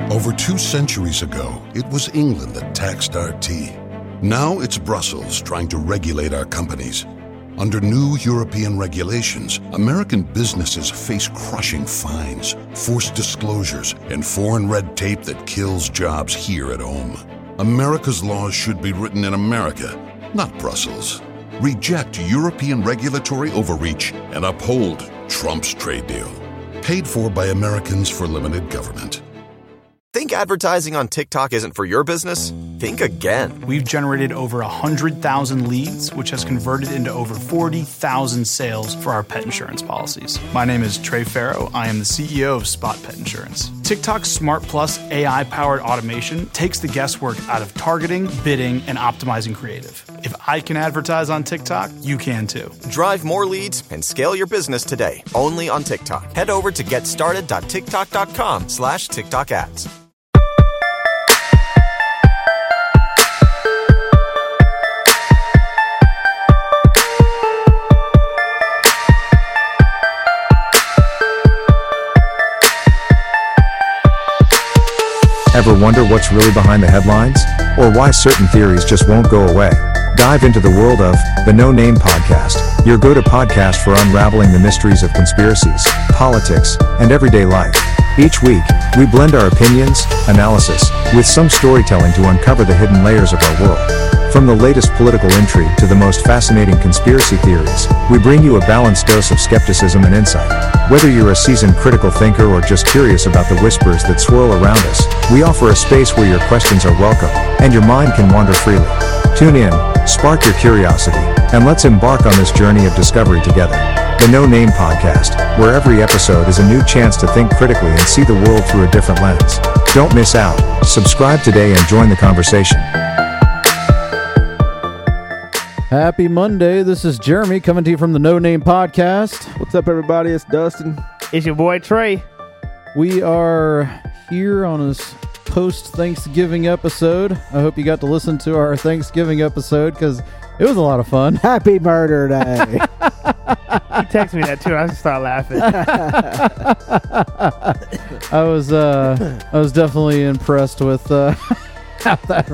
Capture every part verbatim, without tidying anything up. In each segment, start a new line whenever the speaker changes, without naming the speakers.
Over two centuries ago, it was England that taxed our tea. Now it's Brussels trying to regulate our companies. Under new European regulations, American businesses face crushing fines, forced disclosures, and foreign red tape that kills jobs here at home. America's laws should be written in America, not Brussels. Reject European regulatory overreach and uphold Trump's trade deal. Paid for by Americans for limited government.
Think advertising on TikTok isn't for your business? Think again.
We've generated over one hundred thousand leads, which has converted into over forty thousand sales for our pet insurance policies. My name is Trey Farrow. I am the C E O of Spot Pet Insurance. TikTok's Smart Plus A I-powered automation takes the guesswork out of targeting, bidding, and optimizing creative. If I can advertise on TikTok, you can too.
Drive more leads and scale your business today, only on TikTok. Head over to getstarted.tiktok.com slash TikTok ads.
Ever wonder what's really behind the headlines? Or why certain theories just won't go away? Dive into the world of the No Name Podcast, your go-to podcast for unraveling the mysteries of conspiracies, politics, and everyday life. Each week, we blend our opinions, analysis, with some storytelling to uncover the hidden layers of our world. From the latest political intrigue to the most fascinating conspiracy theories, we bring you a balanced dose of skepticism and insight. Whether you're a seasoned critical thinker or just curious about the whispers that swirl around us, we offer a space where your questions are welcome and your mind can wander freely. Tune in, spark your curiosity, and let's embark on this journey of discovery together. The No Name Podcast, where every episode is a new chance to think critically and see the world through a different lens. Don't miss out. Subscribe today and join the conversation.
Happy Monday. This is Jeremy coming to you from the No Name Podcast.
What's up, everybody? It's Dustin.
It's your boy, Trey.
We are here on this post-Thanksgiving episode. I hope you got to listen to our Thanksgiving episode because it was a lot of fun.
Happy Murder Day.
He texted me that too. I just started laughing.
I was uh, I was definitely impressed with uh, how that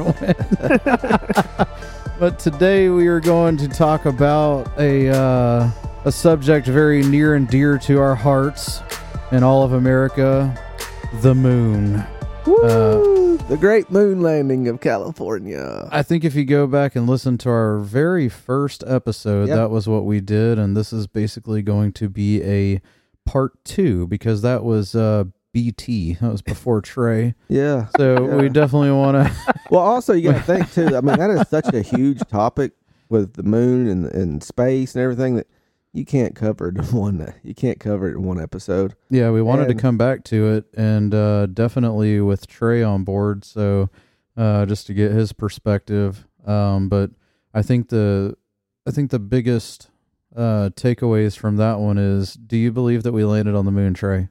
went. But today we are going to talk about a uh, a subject very near and dear to our hearts in all of America, the moon.
Woo! Uh, the great moon landing of California.
I think if you go back and listen to our very first episode, yep. That was what we did, and this is basically going to be a part two because that was uh, B T. That was before Trey.
Yeah.
So
yeah.
we definitely want to...
Well, also, you got to think, too, I mean, that is such a huge topic with the moon and, and space and everything that you can't cover it in one, you can't cover it in one episode.
Yeah, we wanted
and,
to come back to it, and uh, definitely with Trey on board, so uh, just to get his perspective. Um, but I think the I think the biggest uh, takeaways from that one is, do you believe that we landed on the moon, Trey?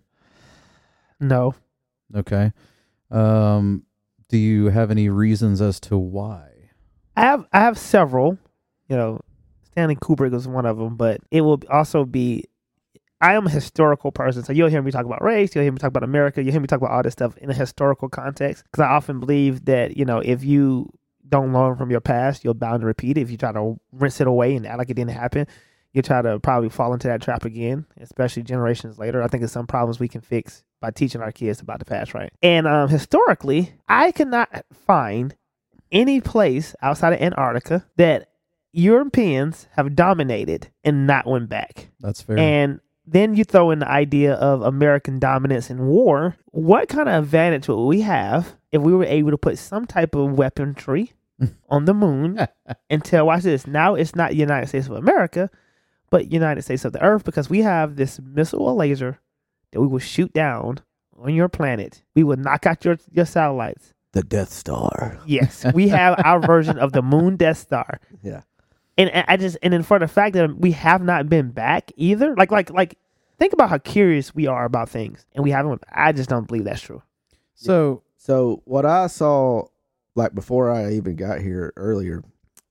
No.
Okay. Um, do you have any reasons as to why?
I have I have several. You know, Stanley Kubrick was one of them, but it will also be, I am a historical person, so you'll hear me talk about race, you'll hear me talk about America, you'll hear me talk about all this stuff in a historical context, because I often believe that, you know, if you don't learn from your past, you're bound to repeat it. If you try to rinse it away and act like it didn't happen, you try to probably fall into that trap again, especially generations later. I think it's some problems we can fix by teaching our kids about the past, right? And um, historically, I cannot find any place outside of Antarctica that Europeans have dominated and not went back.
That's fair.
And then you throw in the idea of American dominance in war. What kind of advantage would we have if we were able to put some type of weaponry on the moon until, watch this, now it's not United States of America, but United States of the Earth, because we have this missile or laser that we will shoot down on your planet. We will knock out your, your satellites.
The Death Star.
Yes, we have our version of the moon Death Star.
Yeah.
And I just, and then for the fact that we have not been back either, like, like, like, think about how curious we are about things, and we haven't. I just don't believe that's true.
So,
so what I saw, like before I even got here earlier,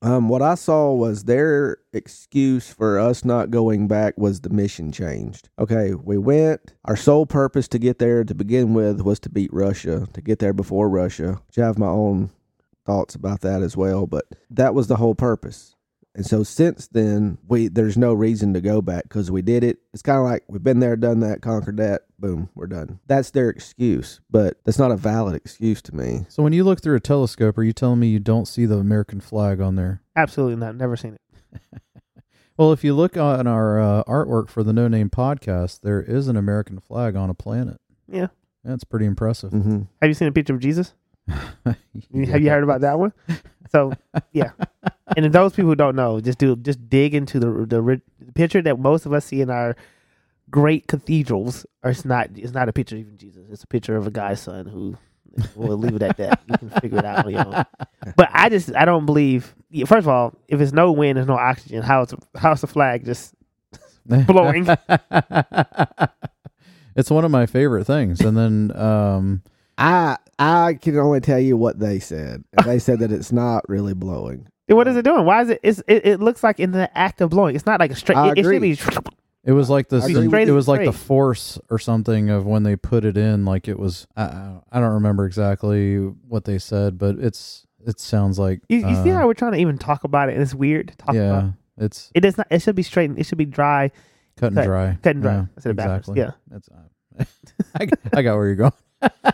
Um, what I saw was their excuse for us not going back was the mission changed. Okay, we went. Our sole purpose to get there to begin with was to beat Russia, to get there before Russia. Which I have my own thoughts about that as well, but that was the whole purpose. And so since then, we there's no reason to go back because we did it. It's kind of like we've been there, done that, conquered that, boom, we're done. That's their excuse, but that's not a valid excuse to me.
So when you look through a telescope, are you telling me you don't see the American flag on there?
Absolutely not. Never seen it.
Well, if you look on our uh, artwork for the No Name podcast, there is an American flag on a planet.
Yeah.
That's pretty impressive.
Mm-hmm.
Have you seen a picture of Jesus?
Yeah.
Have you heard about that one? So, yeah. And if those people who don't know, just do just dig into the the, the picture that most of us see in our great cathedrals. Or it's not it's not a picture of even Jesus. It's a picture of a guy's son who. We'll leave it at that. You can figure it out on your own. But I just I don't believe. First of all, if there's no wind, there's no oxygen. How's how's the flag just blowing?
It's one of my favorite things. And then um,
I I can only tell you what they said. And they said that it's not really blowing.
What is it doing? Why is it? It's, it it looks like in the act of blowing. It's not like a straight.
I
It, it should be.
it was like the,
I
the
agree.
it was like the
Straight.
force or something of when they put it in. Like it was. I, I don't remember exactly what they said, but it's it sounds like.
You, you see
uh,
how we're trying to even talk about it, and it's weird to talk
yeah,
about.
it's
It does not. It should be straight. It should be dry.
cut and
cut-
dry.
cut and dry.
Yeah,
I said it backwards.
exactly.
Yeah.
It's, uh, I, I got where you're going.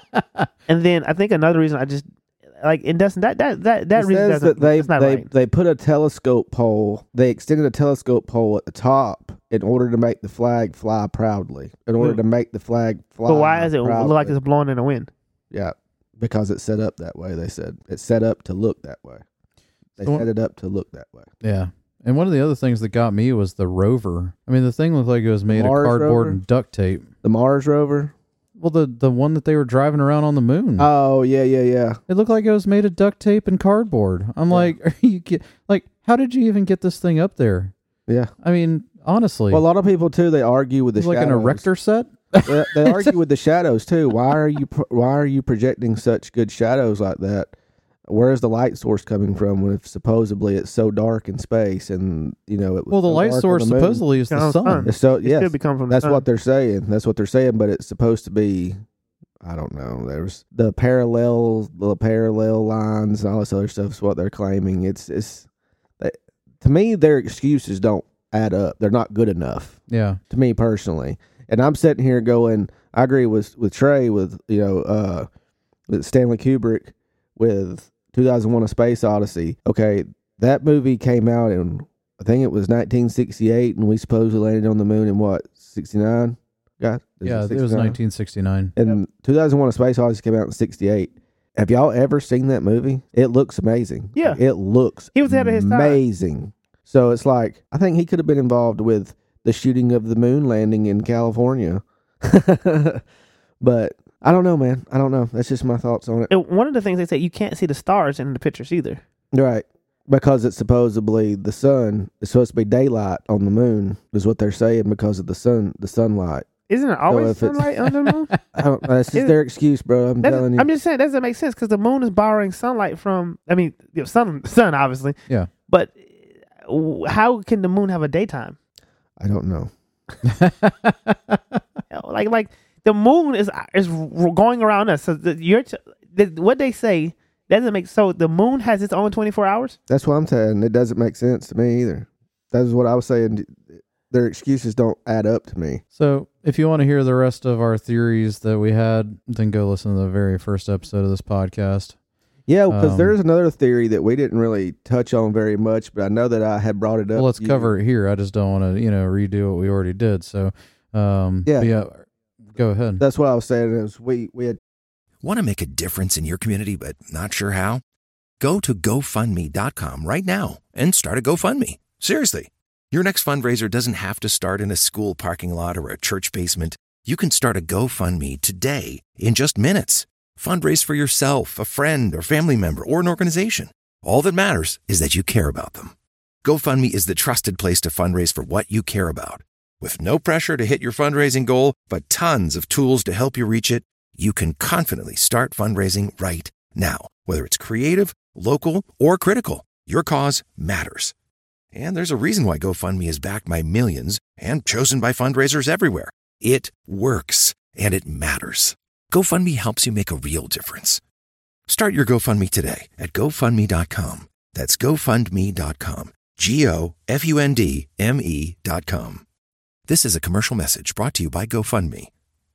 And then I think another reason I just like it doesn't that that that that
It
reason
says
doesn't.
that they
that's not
they
right.
they put a telescope pole. They extended a telescope pole at the top in order to make the flag fly proudly. In order
Hmm.
to make the flag fly.
But why does it look
proudly.
like it's blowing in the wind?
Yeah, because it's set up that way. They said it's set up to look that way. They
So-
set it up to look that way.
Yeah. And one of the other things that got me was the rover. I mean, the thing looked like it was made of
Mars
cardboard
rover?
and duct tape.
The Mars rover.
Well, the the one that they were driving around on the moon.
Oh yeah, yeah, yeah.
It looked like it was made of duct tape and cardboard. I'm
Yeah.
like, are you get like, how did you even get this thing up there?
Yeah.
I mean, honestly,
Well, a lot of people too. They argue with the
it's like an
shadows.
erector set.
they, they argue with the shadows too. Why are you pro- Why are you projecting such good shadows like that? Where's the light source coming from? When if supposedly it's so dark in space, and you know it was
Well, the
so
light
dark on
source
the moon.
supposedly is
Yeah,
the
on the
sun.
sun.
It's so
It
yes,
should be coming from the
that's
sun.
what they're saying. That's what they're saying. But it's supposed to be. I don't know. There's the parallel, the parallel lines, and all this other stuff is what they're claiming. It's it's they, to me, their excuses don't add up. They're not good enough
Yeah.
to me personally. And I'm sitting here going, I agree with with Trey with you know uh, with Stanley Kubrick with two thousand one: A Space Odyssey. Okay, that movie came out in I think it was nineteen sixty-eight, and we supposedly landed on the moon in what sixty-nine? God,
Yeah, it was
sixty-nine?
nineteen sixty-nine.
And two thousand one: A Space Odyssey came out in sixty-eight. Have y'all ever seen that movie? It looks amazing.
Yeah.
It looks
He was ahead of his time.
amazing. So it's like, I think he could have been involved with the shooting of the moon landing in California. But I don't know, man. I don't know. That's just my thoughts on it.
And one of the things they say you can't see the stars in the pictures either.
Right. Because it's supposedly the sun. It's supposed to be daylight on the moon, is what they're saying because of the sun, the sunlight.
Isn't it always
if it's-
sunlight on the moon?
I don't, that's just
Is-
their excuse, bro. I'm
That
telling
doesn't-
you.
I'm just saying that doesn't make sense because the moon is borrowing sunlight from. I mean, you know, sun, sun, obviously.
Yeah.
But uh, how can the moon have a daytime?
I don't know.
You know, Like, like the moon is is going around us. So the, you're t- the, what they say doesn't make so. The moon has its own twenty-four hours.
That's what I'm saying. It doesn't make sense to me either. That's what I was saying. Their excuses don't add up to me.
So, if you want to hear the rest of our theories that we had, then go listen to the very first episode of this podcast.
Yeah, because
Um,
there's another theory that we didn't really touch on very much, but I know that I had brought it up.
Well, let's
You-
cover it here. I just don't want to, you know, redo what we already did. So, um,
Yeah.
but yeah, go ahead.
That's what I was saying. Is we we had
Want to make a difference in your community but not sure how? Go to GoFundMe dot com right now and start a GoFundMe. Seriously. Your next fundraiser doesn't have to start in a school parking lot or a church basement. You can start a GoFundMe today in just minutes. Fundraise for yourself, a friend, or family member, or an organization. All that matters is that you care about them. GoFundMe is the trusted place to fundraise for what you care about. With no pressure to hit your fundraising goal, but tons of tools to help you reach it, you can confidently start fundraising right now, whether it's creative, local, or critical. Your cause matters. And there's a reason why GoFundMe is backed by millions and chosen by fundraisers everywhere. It works, and it matters. GoFundMe helps you make a real difference. Start your GoFundMe today at go fund me dot com. That's go fund me dot com. G O F U N D M E dot com. This is a commercial message brought to you by GoFundMe.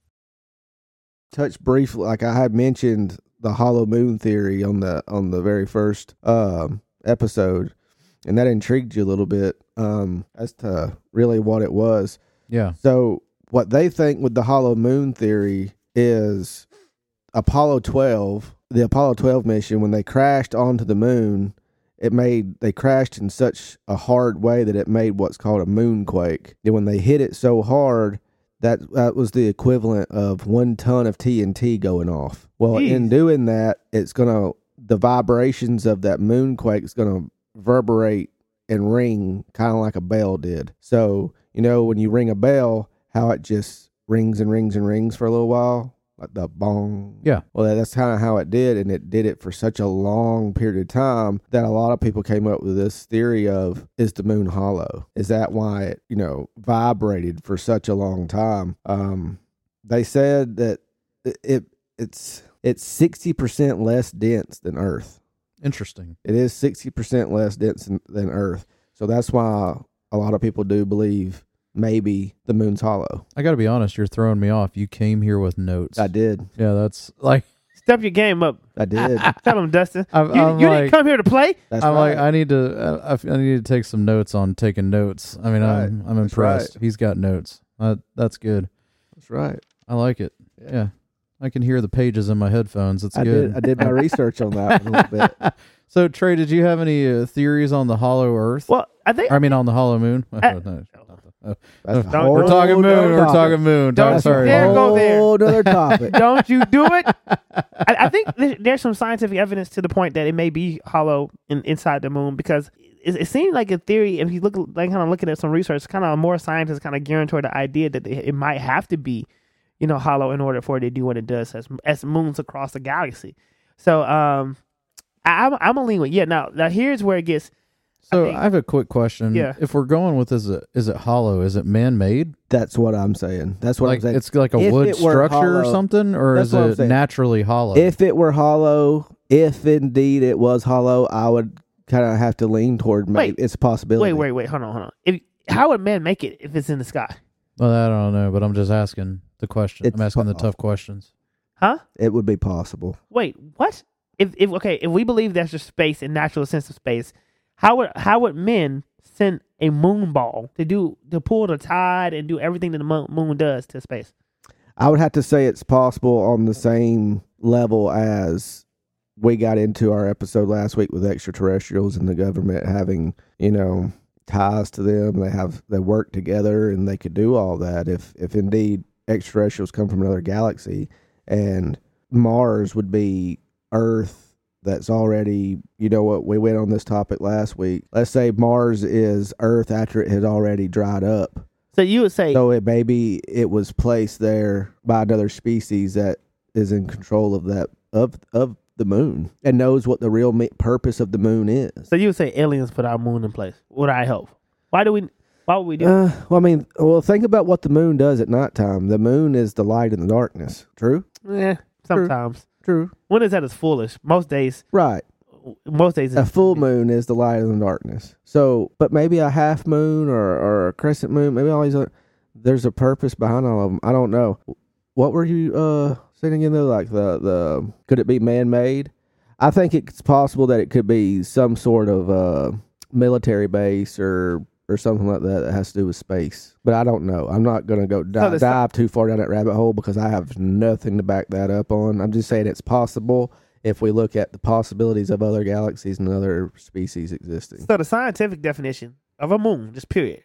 Touch briefly, like I had mentioned, the hollow moon theory on the on the very first um, episode, and that intrigued you a little bit um, as to really what it was.
Yeah.
So what they think with the hollow moon theory is Apollo twelve, the Apollo twelve mission, when they crashed onto the moon, it made they crashed in such a hard way that it made what's called a moonquake. And when they hit it so hard, that that was the equivalent of one ton of T N T going off. Well,
Jeez.
in doing that, it's gonna the vibrations of that moonquake is gonna reverberate and ring kind of like a bell did. So you know when you ring a bell, how it just rings and rings and rings for a little while, like the bong.
Yeah.
Well, that's kind of how it did, and it did it for such a long period of time that a lot of people came up with this theory of, is the moon hollow? Is that why it, you know, vibrated for such a long time? Um, they said that it, it it's it's sixty percent less dense than Earth.
Interesting.
It is sixty percent less dense than, than Earth. So that's why a lot of people do believe maybe the moon's hollow.
I got to be honest, you're throwing me off. You came here with notes.
I did.
Yeah, that's like
Step your game up.
I did.
Tell them, Dustin.
I'm-
you
I'm
you
like-
didn't come here to play.
That's
I'm
right.
like I need to I, I need to take some notes on taking notes. I mean,
Right.
I'm I'm
That's
impressed.
right.
He's got notes. Uh, that's good.
That's right.
I like it. Yeah. I can hear the pages in my headphones. It's
I
good.
did. I did my research on that one a little bit.
So, Trey, did you have any uh, theories on the hollow Earth?
Well, I think
I mean, on the hollow moon? Oh,
Uh,
no. Oh,
That's a
Don't-
whole
we're talking moon.
nother
We're
topic.
talking moon.
Don't
I'm
you
sorry.
dare go there.
Whole nother topic.
don't you do it. I, I think th- there's some scientific evidence to the point that it may be hollow in, inside the moon, because it, it seems like a theory. If you look, like, kind of looking at some research, kind of more scientists kind of gearing toward the idea that it, it might have to be, you know, hollow in order for it to do what it does as as moons across the galaxy. So, um, I, I'm I'm gonna lean with yeah. Now, now here's where it gets.
So,
I think-
I have a quick question.
Yeah.
If we're going with is it is it hollow? Is it man made?
That's what I'm saying. That's what
Like
I'm saying.
it's like a
If
wood
it were
structure or
hollow-
something, or
That's
is
what I'm
it
saying.
naturally hollow?
If it were hollow, if indeed it was hollow, I would kind of have to lean toward maybe
Wait.
it's a possibility.
Wait, wait, wait. Hold on, hold on. If, how would man make it if it's in the sky?
Well, I don't know, but I'm just asking the question.
It's
I'm asking the
po-
tough questions.
Huh?
It would be possible.
Wait, what? If if okay, if we believe there's just space and natural sense of space, how would how would men send a moon ball to do to pull the tide and do everything that the mo- moon does to space?
I would have to say it's possible on the same level as we got into our episode last week with extraterrestrials and the government having, you know, ties to them. They have they work together and they could do all that if if indeed extraterrestrials come from another galaxy, and Mars would be Earth that's already, you know what, we went on this topic last week. Let's say Mars is Earth after it had already dried up.
So you would say
So it maybe it was placed there by another species that is in control of that of of the moon and knows what the real me- purpose of the moon is.
so you would say aliens put our moon in place. Would I help? Why do we? Why would we do?
Uh, well, I mean, well, think about what the moon does at nighttime. The moon is the light in the darkness. True.
Yeah, sometimes.
True.
When is that as foolish? Most days.
Right.
Most days.
A
it's-
full moon is the light in the darkness. So, but maybe a half moon or, or a crescent moon, maybe all these other, there's a purpose behind all of them. I don't know. What were you uh saying again though? Like the, the could it be man-made? I think it's possible that it could be some sort of uh military base or or something like that that has to do with space. But I don't know. I'm not going to go di-
the-
dive too far down that rabbit hole because I have nothing to back that up on. I'm just saying it's possible if we look at the possibilities of other galaxies and other species existing.
So the scientific definition of a moon, just period,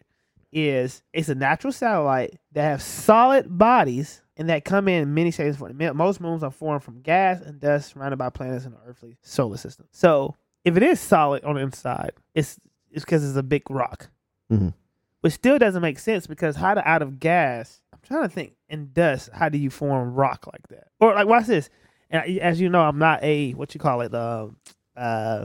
is it's a natural satellite that has solid bodies and that come in many shapes. Most moons are formed from gas and dust surrounded by planets in the earthly solar system. So if it is solid on the inside, it's it's because it's a big rock,
Mhm.
which still doesn't make sense because how to out of gas? I'm trying to think. And dust, how do you form rock like that? Or like, watch this. And I- as you know, I'm not a what you call it, uh, uh,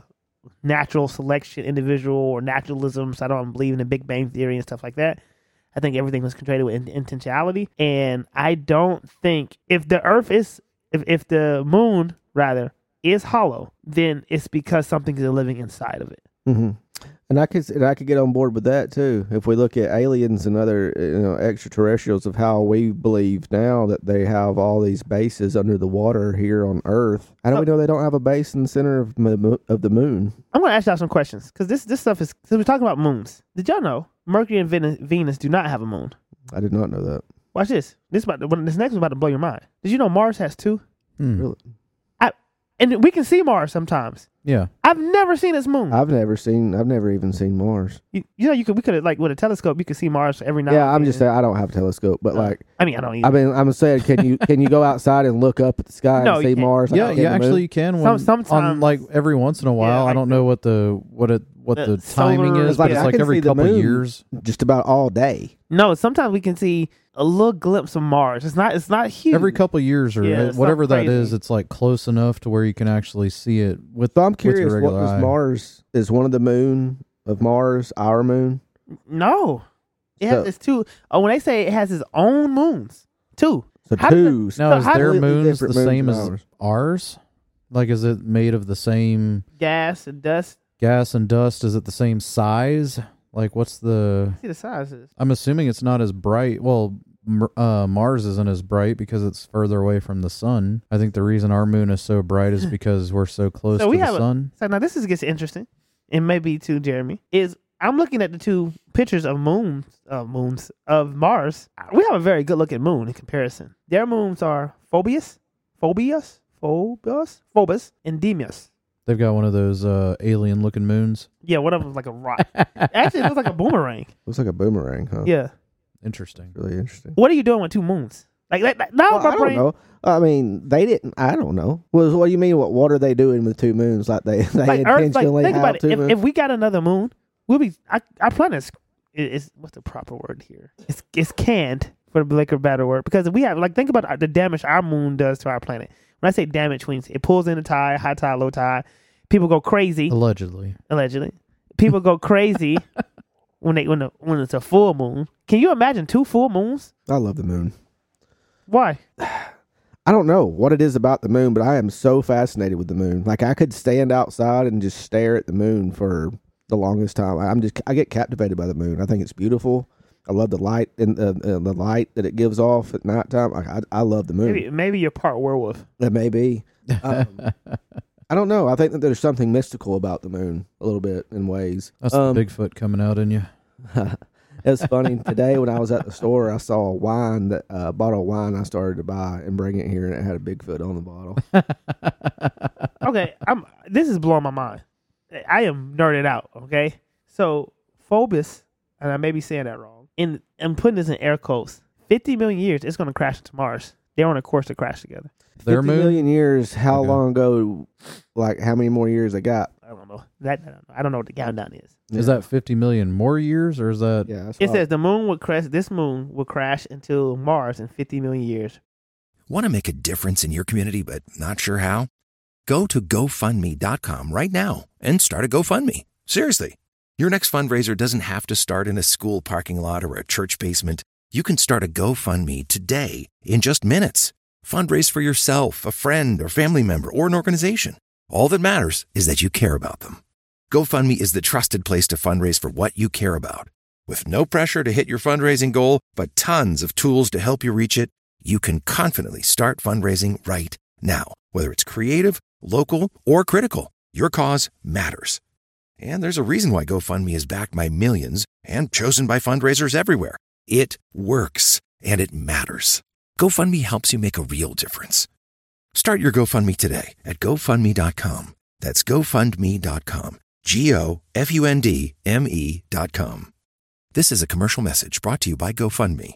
natural selection, individual or naturalism. So I don't believe in the Big Bang Theory and stuff like that. I think everything was created with in- intentionality. And I don't think if the Earth is, if, if the moon rather is hollow, then it's because something is living inside of it.
Mm-hmm. And I could and I could get on board with that too. If we look at aliens and other you know extraterrestrials, of how we believe now that they have all these bases under the water here on Earth, how do we know they don't have a base in the center of the of the moon?
I'm going to ask y'all some questions because this this stuff is. Since we're talking about moons, did y'all know Mercury and Venus, Venus do not have a moon?
I did not know that.
Watch this. This about to, this next one's about to blow your mind. Did you know Mars has two?
Hmm.
Really?
I and we can see Mars sometimes.
Yeah.
I've never seen its moon.
I've never seen. I've never even seen Mars.
You, you know, you could we could like with a telescope, you could see Mars every night.
Yeah, I'm just saying I don't have a telescope, but
Uh,
like
I mean, I don't either.
I mean, I'm saying, can you can you go outside and look up at the sky
No,
and
you
see
can't.
Mars? like
Yeah,
in
yeah.
the
Actually,
moon?
you can.
Some-
When,
sometimes-
on like every once in a while.
Yeah,
I
like
don't know what the what it what
the
the timing
solar-
is,
Like,
but it's
I
like
can
every
see the
couple
moon.
years.
just about all day.
No, sometimes we can see a little glimpse of Mars. It's not. It's not huge.
Every couple years or
Yeah, it's
whatever
something
that is,
crazy.
it's like close enough to where you can actually see it with.
So I'm
with your
curious, what
regular
was
eye.
Mars? Is one of the moon of Mars our moon?
No, it has
So-
its two. Oh, when they say it has its own moons, two.
So
How does
two.
it-
Now,
So
is
how
their
completely
moons the
different moons
same
than
as
ours.
ours? Like, is it made of the same
Gas and dust.
gas and dust? Is it the same size? Like, what's the?
See the sizes.
I'm assuming it's not as bright. Well, M- uh, Mars isn't as bright because it's further away from the sun. I think the reason our moon is so bright is because we're so close
So
to
we
the
have a-
sun.
So now this is gets interesting, and maybe to Jeremy is I'm looking at the two pictures of moons, uh, moons of Mars. We have a very good looking moon in comparison. Their moons are Phoebus, Phoebus, Phobos, Phobos, and Deimos.
They've got one of those uh, alien-looking moons.
Yeah, one of them's like a rock. Actually, it looks like a boomerang.
Looks like a boomerang, huh?
Yeah.
Interesting.
Really interesting.
What are you doing with two moons? Like, like, like now
Well,
my
I don't
brain.
know. I mean, they didn't. I don't know. Well, what do you mean? What What are they doing with two moons? Like they they
Like Earth, like
intentionally
think
have
about it.
two
If,
moons?
if we got another moon, we'll be. Our, our planet is, is what's the proper word here? It's it's canned for the lack of a better word because we have like think about our- the damage our moon does to our planet. When I say damage, means it pulls in the tide, high tide, low tide. People go crazy.
Allegedly.
Allegedly, people go crazy when they when the, when it's a full moon. Can you imagine two full moons?
I love the moon.
Why?
I don't know what it is about the moon, but I am so fascinated with the moon. Like I could stand outside and just stare at the moon for the longest time. I'm just I get captivated by the moon. I think it's beautiful. I love the light and uh, uh, the light that it gives off at nighttime. I, I, I love the moon.
Maybe maybe you're part werewolf.
It may be. Um, I don't know. I think that there's something mystical about the moon a little bit in ways.
That's
Um,
the Bigfoot coming out in you.
It's funny. Today when I was at the store, I saw a wine that uh, bottle of wine I started to buy and bring it here, and it had a Bigfoot on the bottle.
Okay, I'm. This is blowing my mind. I am nerded out. Okay, so Phobos, and I may be saying that wrong. In I'm putting this in air quotes. Fifty million years, it's going to crash into Mars. They're on a course to crash together.
Their
Fifty
moon?
million years. How
Okay.
long ago? Like how many more years they got?
I don't know that. I don't know, I don't know what the countdown is.
Is that fifty million more years, or is that?
Yeah. That's
It
what I-
says the moon would crash. This moon will crash into Mars in fifty million years.
Want to make a difference in your community but not sure how? Go to GoFundMe dot com right now and start a GoFundMe. Seriously. Your next fundraiser doesn't have to start in a school parking lot or a church basement. You can start a GoFundMe today in just minutes. Fundraise for yourself, a friend, or family member, or an organization. All that matters is that you care about them. GoFundMe is the trusted place to fundraise for what you care about. With no pressure to hit your fundraising goal, but tons of tools to help you reach it, you can confidently start fundraising right now. Whether it's creative, local, or critical, your cause matters. And there's a reason why GoFundMe is backed by millions and chosen by fundraisers everywhere. It works, and it matters. GoFundMe helps you make a real difference. Start your GoFundMe today at GoFundMe dot com. That's GoFundMe dot com. G O F U N D M E dot com. This is a commercial message brought to you by GoFundMe.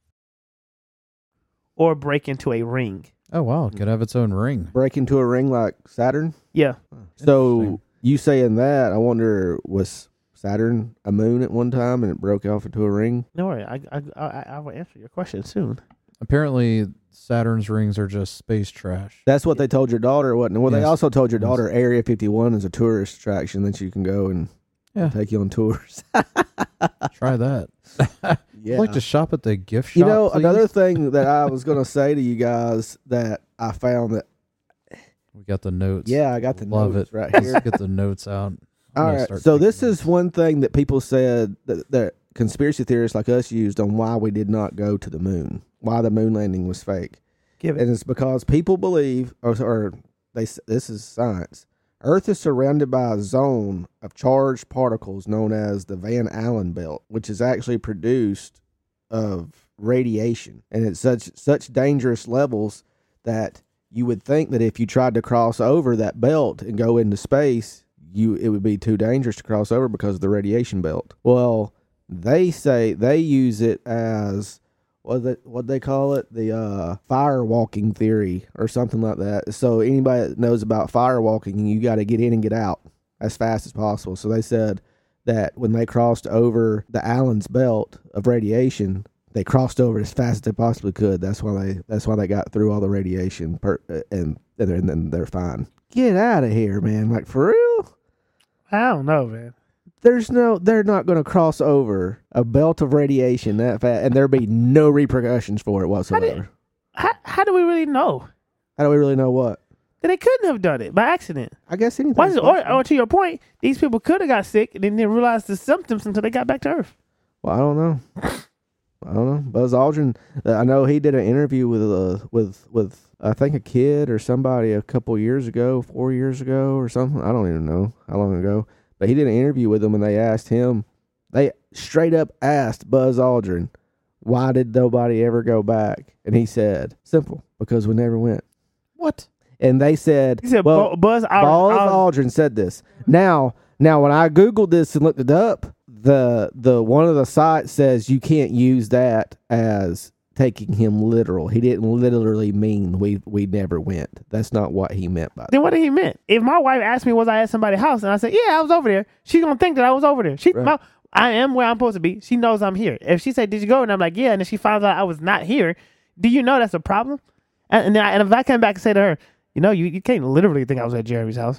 Or break into a ring.
Oh wow, it could have its own ring.
break into a ring like Saturn.
Yeah.
So you saying that? I wonder, was Saturn a moon at one time and it broke off into a ring?
No worry. I I I, I will answer your question soon.
Apparently, Saturn's rings are just space trash.
That's what they told your daughter, wasn't it? Well, they
Yes.
also told your
Yes.
daughter Area fifty-one is a tourist attraction that you can go and
Yeah.
take you on tours.
Try that.
Yeah.
I'd like to shop at the gift shop.
You know,
please.
another thing that I was going to say to you guys that I found that,
We got the notes.
yeah, I got the
Love
notes
it.
right
Let's
here.
get the notes out. I'm
All
gonna
right.
start
So
taking
this
notes.
is one thing that people said that, that conspiracy theorists like us used on why we did not go to the moon, why the moon landing was fake.
Give it.
And it's because people believe, or, or they s- this is science, Earth is surrounded by a zone of charged particles known as the Van Allen belt, which is actually produced of radiation. And it's such such dangerous levels that you would think that if you tried to cross over that belt and go into space, you it would be too dangerous to cross over because of the radiation belt. Well, they say they use it as what they what they call it, the uh, firewalking theory or something like that. So anybody that knows about firewalking, you got to get in and get out as fast as possible. So they said that when they crossed over the Allen's belt of radiation, they crossed over as fast as they possibly could. That's why they that's why they got through all the radiation per, and and then they're, they're fine. Get out of here, man! Like for real.
I don't know, man.
There's no, they're not going to cross over a belt of radiation that fast, and there'll be no repercussions for it whatsoever.
How, how do we really know
How do we really know what?
that they couldn't have done it by accident?
I guess anything.
Why is it, or, or to your point, these people could have got sick and then didn't realize the symptoms until they got back to Earth.
Well, I don't know. I don't know. Buzz Aldrin. Uh, I know he did an interview with uh, with with I think a kid or somebody a couple years ago, four years ago or something. I don't even know how long ago. But he did an interview with them, and they asked him. They straight up asked Buzz Aldrin, "Why did nobody ever go back?" And he said, "Simple, because we never went."
What?
And they said,
He said,
well,
Bu- Buzz Aldrin.
Buzz
Aldrin-
Aldrin said this. Now, now, when I googled this and looked it up, the the one of the sites says you can't use that as taking him literal. He didn't literally mean we we never went. That's not what he meant by that.
Then what did he meant? If my wife asked me was I at somebody's house and I said, yeah, I was over there, she's gonna think that I was over there. She,
Right.
my, I am where I'm supposed to be. She knows I'm here. If she said, did you go? And I'm like, yeah, and then she finds out I was not here, do you know that's a problem? And, and, then I, and if I come back and say to her, you know, you, you can't literally think I was at Jeremy's house.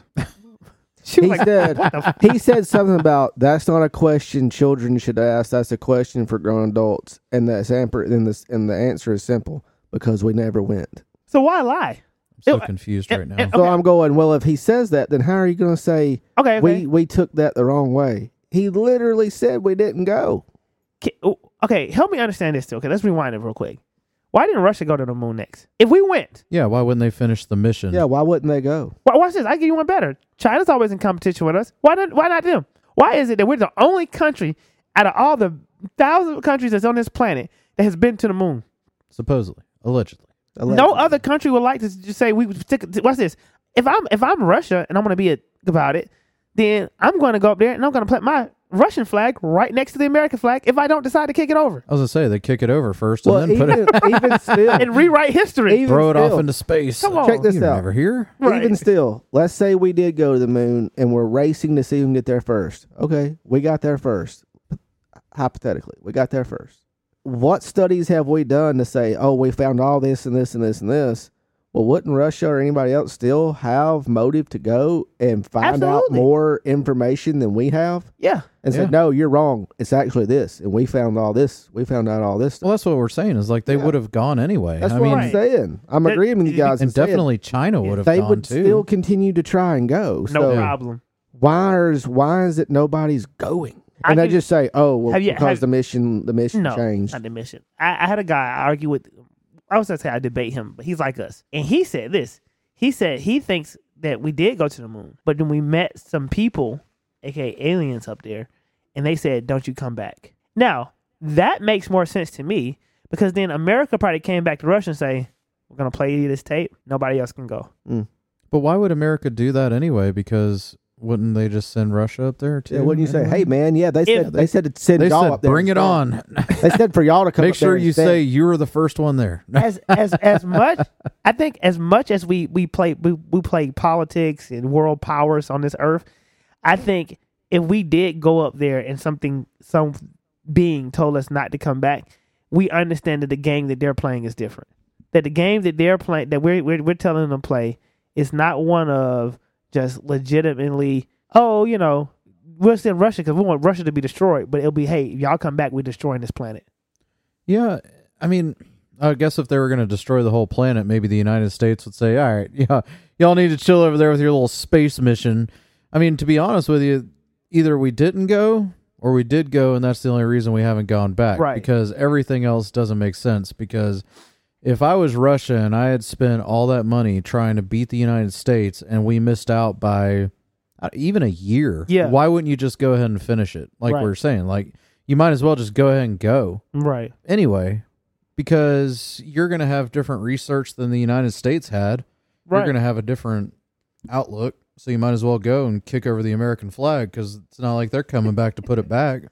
She was
He
like,
said
what the f-?
he said something about that's not a question children should ask. That's a question for grown adults. And the answer and the and the answer is simple, because we never went.
So why lie?
I'm so
It-
confused
it-
right now.
it-
So
Okay.
I'm going, well, if he says that, then how are you going to say
Okay, okay.
we we took that the wrong way? He literally said we didn't go.
Ki- oh, Okay, help me understand this too. Okay, let's rewind it real quick. Why didn't Russia go to the moon next? If we went,
Yeah, why wouldn't they finish the mission?
Yeah, why wouldn't they go?
why, watch this. I give you one better. China's always in competition with us. Why not? Why not them? Why is it that we're the only country out of all the thousands of countries that's on this planet that has been to the moon?
Supposedly. Allegedly.
No
Allegedly.
other country would like to just say we would stick. What's this? If I'm if I'm Russia and I'm going to be a, about it, then I'm going to go up there and I'm going to plant my Russian flag right next to the American flag. If I don't decide to kick it over
I was gonna say they kick it over first
Well,
and then put
even,
it,
even still,
and rewrite history,
even
throw it off
still,
into space.
Come on.
Check this
you
out.
Never hear?
Right.
Even still, let's say we did go to the moon and we're racing to see who can get there first. Okay, we got there first. Hypothetically, we got there first. What studies have we done to say, oh, we found all this and this and this and this? Well, wouldn't Russia or anybody else still have motive to go and find out
Absolutely.
more information than we have?
Yeah.
And
Yeah.
said, no, you're wrong. It's actually this. And we found all this. We found out all this stuff.
Well, that's what we're saying. Is like they
Yeah.
would have gone anyway.
That's
I
what
mean,
I'm
Right.
saying. I'm
That-
agreeing with you guys.
and
saying
definitely China would have
they
gone
would
too.
still continue to try and go.
No
so
problem.
why is why is it nobody's going?
I
And they
can-
just say, "Oh, well,
Have you-
because
have-
the mission the mission
No,
changed."
not the mission. I, I had a guy I argue with. I was gonna say I debate him, but he's like us, and he said this. He said he thinks that we did go to the moon, but then we met some people, aka aliens, up there, and they said, "Don't you come back." Now that makes more sense to me because then America probably came back to Russia and say, "We're gonna play you this tape. Nobody else can go."
But why would America do that anyway? Because wouldn't they just send Russia up there too?
Yeah, wouldn't you say,
anyway?
"Hey, man, yeah, they said
If-
they said to send
They
y'all
said,
up there.
bring it
instead."
on.
They said for y'all to come.
Make
up there
sure you
instead.
say you were the first one there.
as as as much I think as much as we we play we, we play politics and world powers on this earth, I think if we did go up there and something some being told us not to come back, we understand that the game that they're playing is different. That the game that they're playing, that we're we're, we're telling them to play, is not one of just legitimately, oh, you know, we'll send Russia because we want Russia to be destroyed, but it'll be, hey, if y'all come back, we're destroying this planet.
Yeah, I mean, I guess if they were going to destroy the whole planet, maybe the United States would say, all right, yeah, y'all need to chill over there with your little space mission. I mean, to be honest with you, either we didn't go or we did go, and that's the only reason we haven't gone back.
Right.
Because everything else doesn't make sense. Because if I was Russia and I had spent all that money trying to beat the United States and we missed out by uh, even a year,
yeah.
why wouldn't you just go ahead and finish it? Like
right.
we were saying, like you might as well just go ahead and go.
Right.
Anyway, because you're going to have different research than the United States had.
Right.
You're going to have a different outlook. So you might as well go and kick over the American flag because it's not like they're coming back to put it back.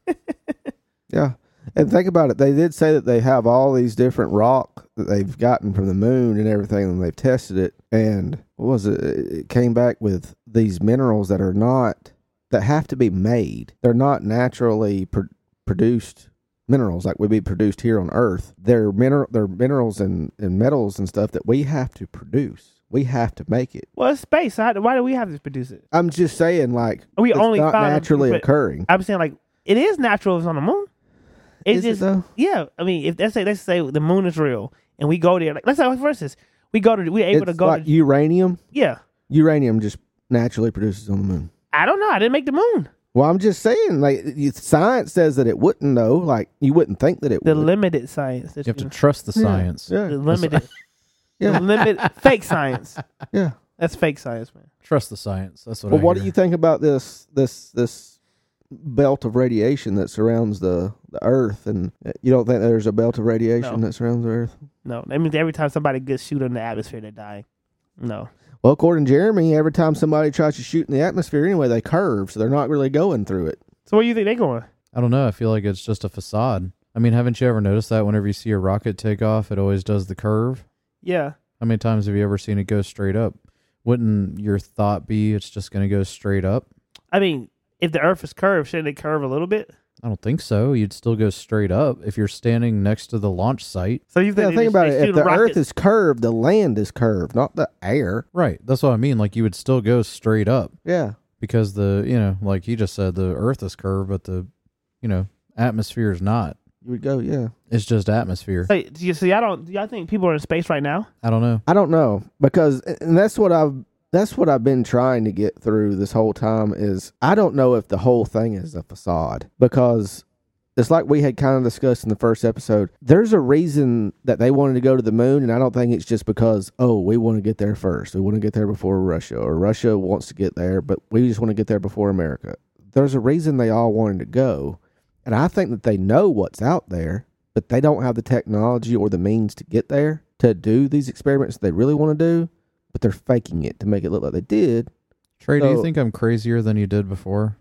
Yeah. And think about it. They did say that they have all these different rock that they've gotten from the moon and everything, and they've tested it. And what was it? It came back with these minerals that are not, that have to be made. They're not naturally pr- produced minerals like would be produced here on Earth. They're, mineral, they're minerals and, and metals and stuff that we have to produce. We have to make it.
Well, it's space. How, why do we have to produce it?
I'm just saying, like,
We
it's
only
not
found them,
naturally
but
occurring.
I'm saying, like, it is natural if it's on the moon. It's
Is it
just,
though?
yeah. I mean, if let's say let's say the moon is real and we go there, like let's say for instance, we go to we're able
It's
to go
like
to
uranium.
yeah.
Uranium just naturally produces on the moon.
I don't know. I didn't make the moon.
Well, I'm just saying, like, you- science says that it wouldn't, though. Like, you wouldn't think that it
The
would.
limited science. that
You have to
you-
trust the science.
Yeah.
the limited,
Yeah.
the limit fake science.
Yeah.
That's fake science, man.
Trust the science. That's what
Well,
I
what
hear.
do you think about this this this belt of radiation that surrounds the, the Earth? And you don't think there's a belt of radiation
No.
that surrounds the Earth?
No, that means every time somebody gets shoot in the atmosphere, they're dying. No.
Well, according to Jeremy, every time somebody tries to shoot in the atmosphere anyway, they curve, so they're not really going through it.
So where do you think they're going?
I don't know. I feel like it's just a facade. I mean, haven't you ever noticed that whenever you see a rocket take off, it always does the curve?
Yeah.
How many times have you ever seen it go straight up? Wouldn't your thought be it's just going to go straight up?
I mean, if the Earth is curved, shouldn't it curve a little bit?
I don't think so. You'd still go straight up if you're standing next to the launch site.
So you
Yeah,
think, they
think
just-
about
they
it.
shoot
If the
rockets-
Earth is curved, the land is curved, not the air.
Right. That's what I mean. Like you would still go straight up
Yeah.
because the, you know, like he just said, the Earth is curved, but the, you know, atmosphere is not.
You would go, yeah.
It's just atmosphere.
So, do you see? I don't. Do y'all think people are in space right now?
I don't know.
I don't know, because and that's what I've that's what I've been trying to get through this whole time is I don't know if the whole thing is a facade, because it's like we had kind of discussed in the first episode. There's a reason that they wanted to go to the moon, and I don't think it's just because, oh, we want to get there first. We want to get there before Russia, or Russia wants to get there, but we just want to get there before America. There's a reason they all wanted to go, and I think that they know what's out there, but they don't have the technology or the means to get there to do these experiments they really want to do, but they're faking it to make it look like they did.
Trey, do you
So-
think I'm crazier than you did before?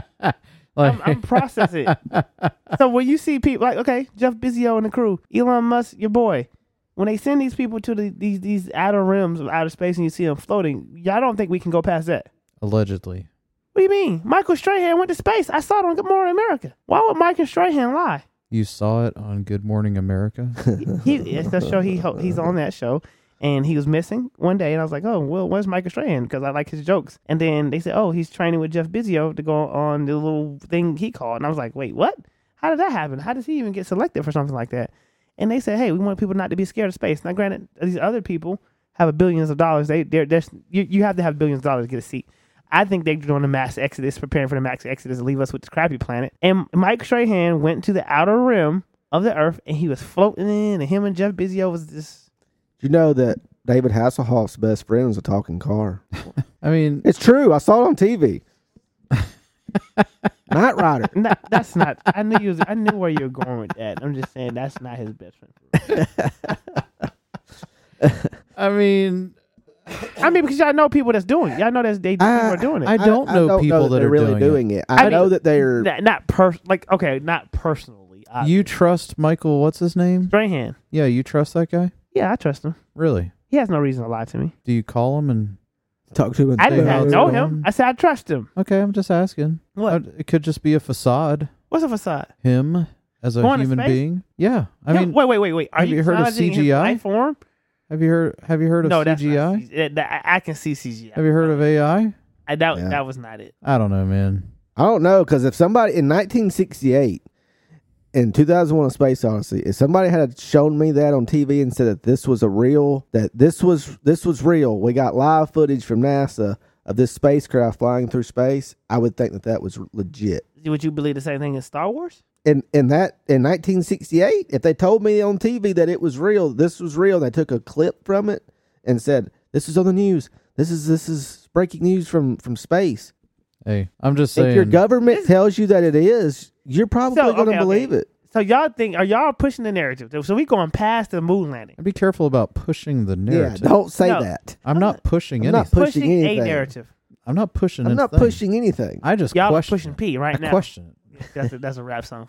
I'm, I'm processing. So when you see people like, okay, Jeff Bezos and the crew, Elon Musk, your boy, when they send these people to the, these these outer rims of outer space and you see them floating, y'all don't think we can go past that?
Allegedly.
What do you mean? Michael Strahan went to space. I saw it on Good Morning America. Why would Michael Strahan lie?
You saw it on Good Morning America?
He it's the show he ho- he's on that show, and he was missing one day, and I was like, oh well, where's Michael Strahan? Because I like his jokes. And then they said, oh, he's training with Jeff Bezos to go on the little thing he called, and I was like, wait, what? How did that happen? How does he even get selected for something like that? And they said, hey, we want people not to be scared of space. Now, granted, these other people have a billions of dollars. They they're, they're you you have to have billions of dollars to get a seat. I think they're doing the mass exodus, preparing for the mass exodus to leave us with this crappy planet. And Mike Strahan went to the outer rim of the Earth, and he was floating in, and him and Jeff Bezos was just.
Did you know that David Hasselhoff's best friend is a talking car?
I mean,
It's true. I saw it on T V. Knight Rider.
No, that's not. I knew you was, I knew where you were going with that. I'm just saying that's not his best friend.
I mean,
I mean, because y'all know people that's doing it. Y'all know that's they people are doing it.
I don't know people that
they're
are
really
doing
doing it. I,
I
know
mean,
that they're.
not, not per like okay, not personally. I,
you trust Michael, what's his name?
Strahan.
Yeah, you trust that guy?
Yeah, I trust him.
Really?
He has no reason to lie to me.
Do you call him and...
Talk to him.
I didn't
Yeah,
have,
how's
know
it
him.
going?
I said I trust him.
Okay, I'm just asking.
What?
Uh, It could just be a facade.
What's a facade?
Him as a
Going to
human
space?
being. Yeah, I
Yeah,
mean,
wait, wait, wait, wait. Are
have you heard of
acknowledging his
C G I?
life form?
have you heard have you heard of
No, that's
C G I?
not C G I. That- I can see C G I.
Have you heard of A I?
I, that,
Yeah.
that was not it.
I don't know, man.
I don't know, because if somebody in nineteen sixty-eight, in two thousand one: A Space Odyssey, if somebody had shown me that on T V and said that this was a real, that this was this was real, we got live footage from NASA of this spacecraft flying through space, I would think that that was legit.
Would you believe the same thing in Star Wars?
In in that in nineteen sixty-eight, if they told me on T V that it was real, this was real, they took a clip from it and said, "This is on the news. This is this is breaking news from from space."
Hey, I'm just saying.
If your government tells you that it is, you're probably
So,
going to
okay,
believe
okay.
it.
So y'all think, are y'all pushing the narrative? So we going past the moon landing.
be careful about pushing the narrative.
Yeah, don't say
No.
that.
I'm not pushing
I'm not
anything.
pushing
Pushing a
anything.
narrative.
I'm not pushing.
I'm not
anything.
pushing anything.
I just
Y'all are
question
pushing
it.
P right
I
now.
question it.
That's a, that's a rap song.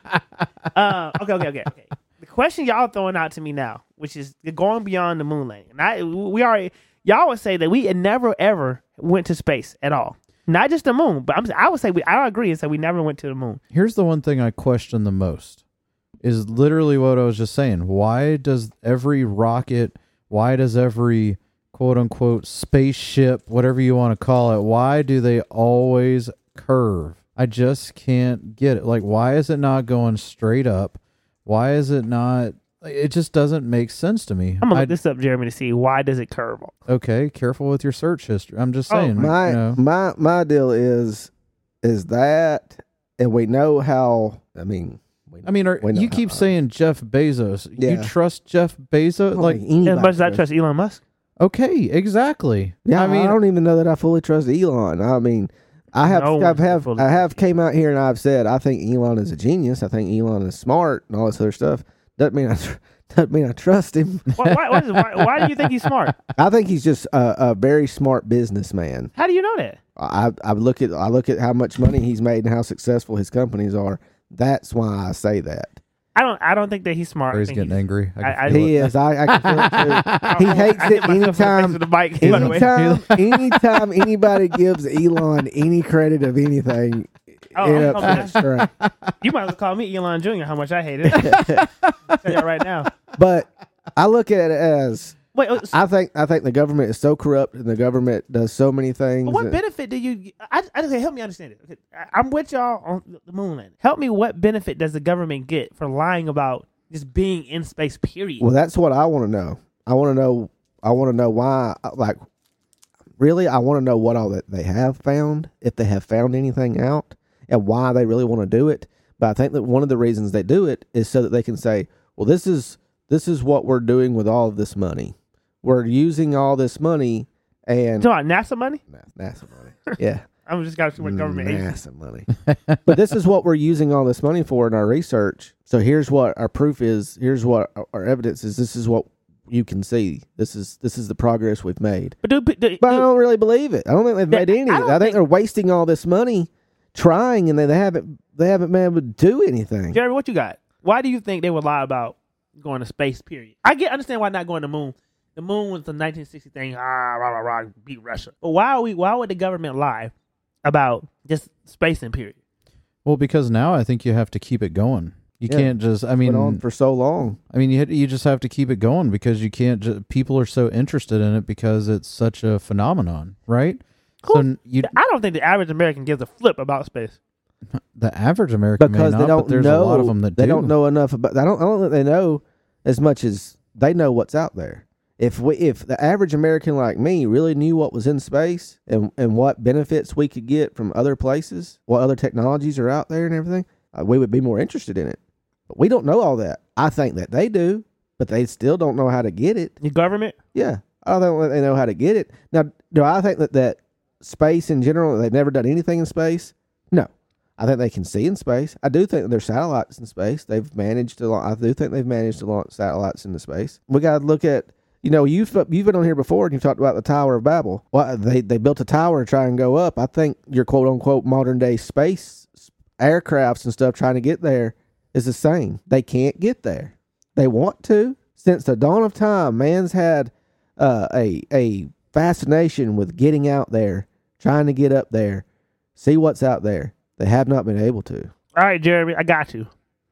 uh, okay, okay, okay, okay. The question y'all throwing out to me now, which is going beyond the moon landing. And I, we already, y'all would say that we had never ever went to space at all. Not just the moon, but I'm, I would say we. I agree and say we never went to the moon.
Here's the one thing I question the most is literally what I was just saying. Why does every rocket, why does every quote unquote spaceship, whatever you want to call it, why do they always curve? I just can't get it. Like, why is it not going straight up? Why is it not? It just doesn't make sense to me.
I'm gonna
I-
look this up, Jeremy, to see why does it curve.
Okay, careful with your search history. I'm just
Oh,
saying.
My
you know,
my my deal is is that, and we know how. I mean, we,
I mean, are,
we know
you
how-
keep saying Jeff Bezos.
Yeah.
You trust Jeff
I
Bezos?
don't
Like,
think anybody
As much as I
trusts-
trust Elon Musk.
okay, exactly.
Yeah,
I mean,
I don't even know that I fully trust Elon. I mean, I have,
No
I've
one
have,
fully
I have
trusts
came out here and I've said I think Elon is a genius. I think Elon is smart and all this other stuff. Doesn't mean I tr- doesn't mean I trust him.
Why, why, why, is- why, why do you think he's smart?
I think he's just a, a very smart businessman.
How do you know that?
I, I look at I look at how much money he's made and how successful his companies are. That's why I say that.
I don't. I don't think that he's smart. I
he's
think
getting
he's-
angry. I can
I- I-
feel
He
it.
is. I, I can feel it too. He hates
I
it
hit myself in the face
anytime.
with the mic, by the way.
Anytime, anytime anybody gives Elon any credit of anything,
Oh,
it
I'm
upsets Trey.
You might as well call me Elon Junior How much I hate it. I'll tell you right now.
But I look at it as
Wait, uh,
I think I think the government is so corrupt and the government does so many things.
But what
and-
benefit do you? I, I okay, help me understand it. Okay, I- I'm with y'all on the moon landing. Help me. What benefit does the government get for lying about just being in space? Period.
Well, that's what I want to know. I want to know. I want to know why. Like, really, I want to know what all that they have found, if they have found anything out, and why they really want to do it. But I think that one of the reasons they do it is so that they can say, "Well, this is this is what we're doing with all of this money. We're using all this money and
You talking about NASA money?
NASA money. Yeah,
I'm just got too much government agency.
NASA money. But this is what we're using all this money for in our research. So here's what our proof is. Here's what our- our evidence is. This is what you can see. This is this is the progress we've made.
But do, do,
But I
do-
don't really believe it. I don't think they've
Yeah,
made any.
I
I,
don't
think,
think-
they're wasting all this money trying, and they, they haven't they haven't been able to do anything.
Jeremy, what you got? Why do you think they would lie about going to space? Period. I get understand why not going to the moon. The moon was the nineteen sixty thing. Ah, rah, rah, rah, beat Russia. But why are we? Why would the government lie about just space and period?
Well, because now I think you have to keep it going. You
Yeah.
can't just. I
Been on
mean,
for so long.
I mean, you had- you just have to keep it going because you can't. Just, people are so interested in it because it's such a phenomenon, right?
Cool.
So you,
I don't think the average American gives a flip about space.
the average American
Because
may
they
not,
don't
but there's
know.
a lot of them that
they
do.
don't know enough about. I don't. I don't think they know as much as they know what's out there. If we, if the average American like me really knew what was in space and and what benefits we could get from other places, what other technologies are out there and everything, uh, we would be more interested in it. But we don't know all that. I think that they do, but they still don't know how to get it.
The government.
Yeah, I don't think they know how to get it. Now, do I think that that space in general, they've never done anything in space? No. I think they can see in space. I do think that there's satellites in space. They've managed to. I do think they've managed to launch satellites into space. We got to look at. You know, you've you've been on here before and you've talked about the Tower of Babel. Well, they they built a tower to try and go up. I think your quote unquote modern day space aircrafts and stuff trying to get there is the same. They can't get there. They want to. Since the dawn of time, man's had uh, a a fascination with getting out there, trying to get up there, see what's out there. They have not been able to.
All right, Jeremy, I got you.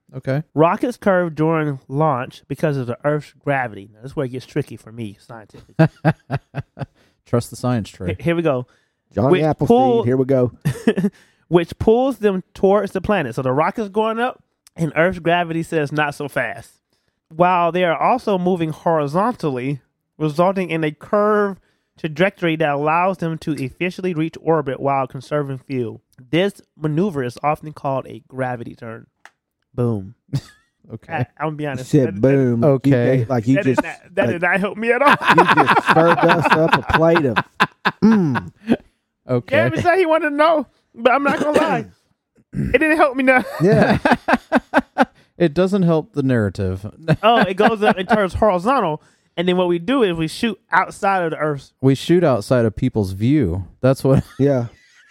Okay.
Rockets curve during launch because of the Earth's gravity. Now, this is where it gets tricky for me scientifically.
Trust the science, Trey.
Here, here we go.
Johnny
Which
Appleseed,
pull-
here we go.
Which pulls them towards the planet. So the rocket's going up, and Earth's gravity says not so fast. While they are also moving horizontally, resulting in a curved trajectory that allows them to efficiently reach orbit while conserving fuel. This maneuver is often called a gravity turn. Boom.
Okay.
I, I'm gonna be
You
honest.
said
that,
boom.
Okay.
You, gave- like you
That, that,
just,
did not, that
like,
did not help me at all.
you just served us up a plate of. Mm.
Okay.
Gavin said he wanted to know, but I'm not gonna lie. It didn't help me none.
Yeah.
It doesn't help the narrative.
Oh, it goes up and turns horizontal, and then what we do is we shoot outside of the Earth.
We shoot outside of people's view. That's what
Yeah.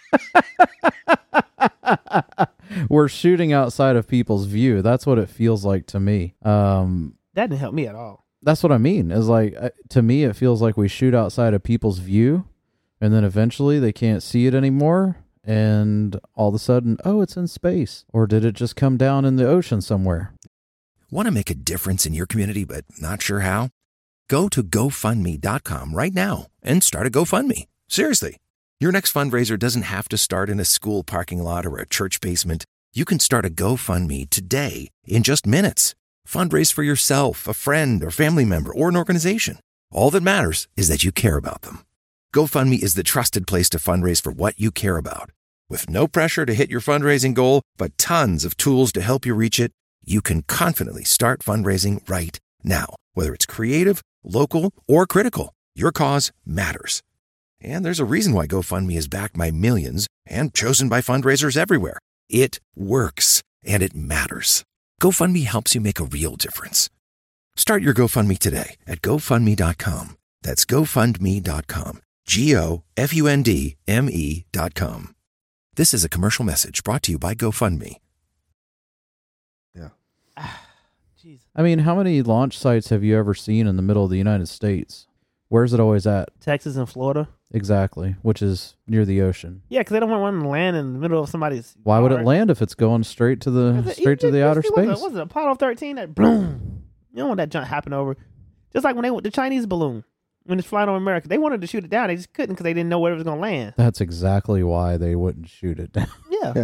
we're shooting outside of people's view. That's what it feels like to me. Um,
That didn't help me at all.
that's what I mean. Is like uh, to me, it feels like we shoot outside of people's view, and then eventually they can't see it anymore, and all of a sudden, oh, it's in space, or did it just come down in the ocean somewhere?
Want to make a difference in your community but not sure how? Go to GoFundMe dot com right now and start a GoFundMe. Seriously. Your next fundraiser doesn't have to start in a school parking lot or a church basement. You can start a GoFundMe today in just minutes. Fundraise for yourself, a friend, or family member, or an organization. All that matters is that you care about them. GoFundMe is the trusted place to fundraise for what you care about. With no pressure to hit your fundraising goal, but tons of tools to help you reach it, you can confidently start fundraising right now. Whether it's creative, local, or critical, your cause matters. And there's a reason why GoFundMe is backed by millions and chosen by fundraisers everywhere. It works, and it matters. GoFundMe helps you make a real difference. Start your GoFundMe today at GoFundMe dot com. That's GoFundMe dot com. G O F U N D M E dot com. This is a commercial message brought to you by GoFundMe.
Jeez.
I mean, how many launch sites have you ever seen in the middle of the United States? Where's it always at?
Texas and Florida.
Exactly, which is near the ocean.
Yeah, because they don't want one to land in the middle of somebody's.
Why would it
yard.
land if it's going straight to the
Was it-
straight to
you-
the
you
outer
see, was
space?
it- Was it Apollo thirteen that boom? You don't want that junk happen over. Just like when they the Chinese balloon when it's flying over America, they wanted to shoot it down, they just couldn't because they didn't know where it was going to land.
That's exactly why they wouldn't shoot it down.
Yeah,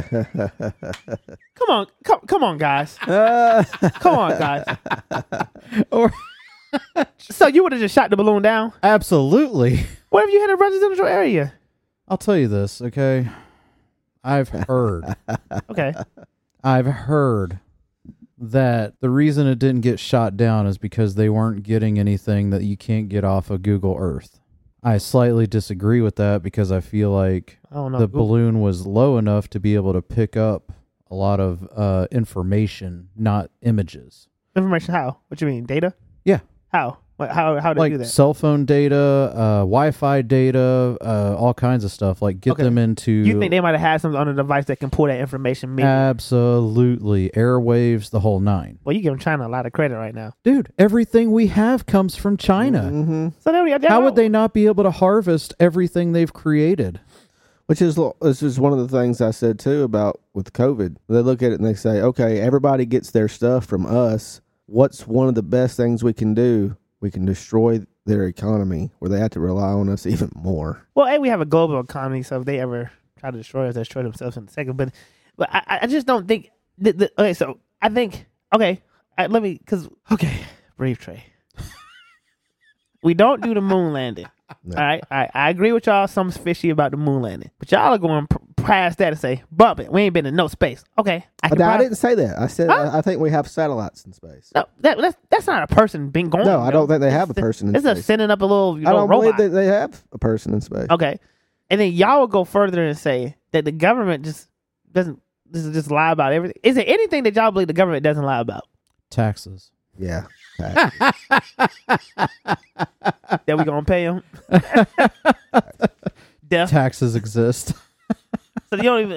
come on, come, come on, guys,
Uh,
come on, guys.
Or
So you would have just shot the balloon down?
absolutely.
What if you hit a residential area?
I'll tell you this, okay? I've heard,
Okay,
I've heard that the reason it didn't get shot down is because they weren't getting anything that you can't get off of Google Earth. I slightly disagree with that because I feel like
I don't know.
the
Google-
balloon was low enough to be able to pick up a lot of uh, information, not images.
information. How? What you mean? Data?
Yeah.
How? What, how? How did they do
Like
that?
cell phone data, uh, Wi-Fi data, uh, all kinds of stuff. Like get
Okay.
them into.
You think they might have had something on the device that can pull that information? Maybe.
Absolutely. Airwaves, the whole nine.
well, you give China a lot of credit right now.
Dude, everything we have comes from China.
mhm.
So they, they
How would they not be able to harvest everything they've created?
Which is this is one of the things I said too about with COVID. They look at it and they say, okay, everybody gets their stuff from us. What's one of the best things we can do? We can destroy their economy where they have to rely on us even more.
Well, hey, we have a global economy, so if they ever try to destroy us, they destroy themselves in a second. But, but I, I just don't think. That, that, okay, so I think okay. I, let me because okay, breathe, Trey. We don't do the moon landing.
No.
All right, all right. I agree with y'all. Something's fishy about the moon landing, but y'all are going p- past that and say, "Bump it. We ain't been in no space." Okay, I, can
But I
probably-
didn't say that. I said
Huh?
I, I think we have satellites in space.
No, that, that's that's not a person being going.
No, I don't think they have a
It's-
person in
It's just
space.
sending up a little, you
I
know,
don't
robot.
believe that they have a person in space.
Okay. And then y'all will go further and say that the government just doesn't this is just lie about everything. Is there anything that y'all believe the government doesn't lie about?
Taxes.
Yeah. Taxes.
That we gonna pay them? Death.
Taxes exist.
So you don't even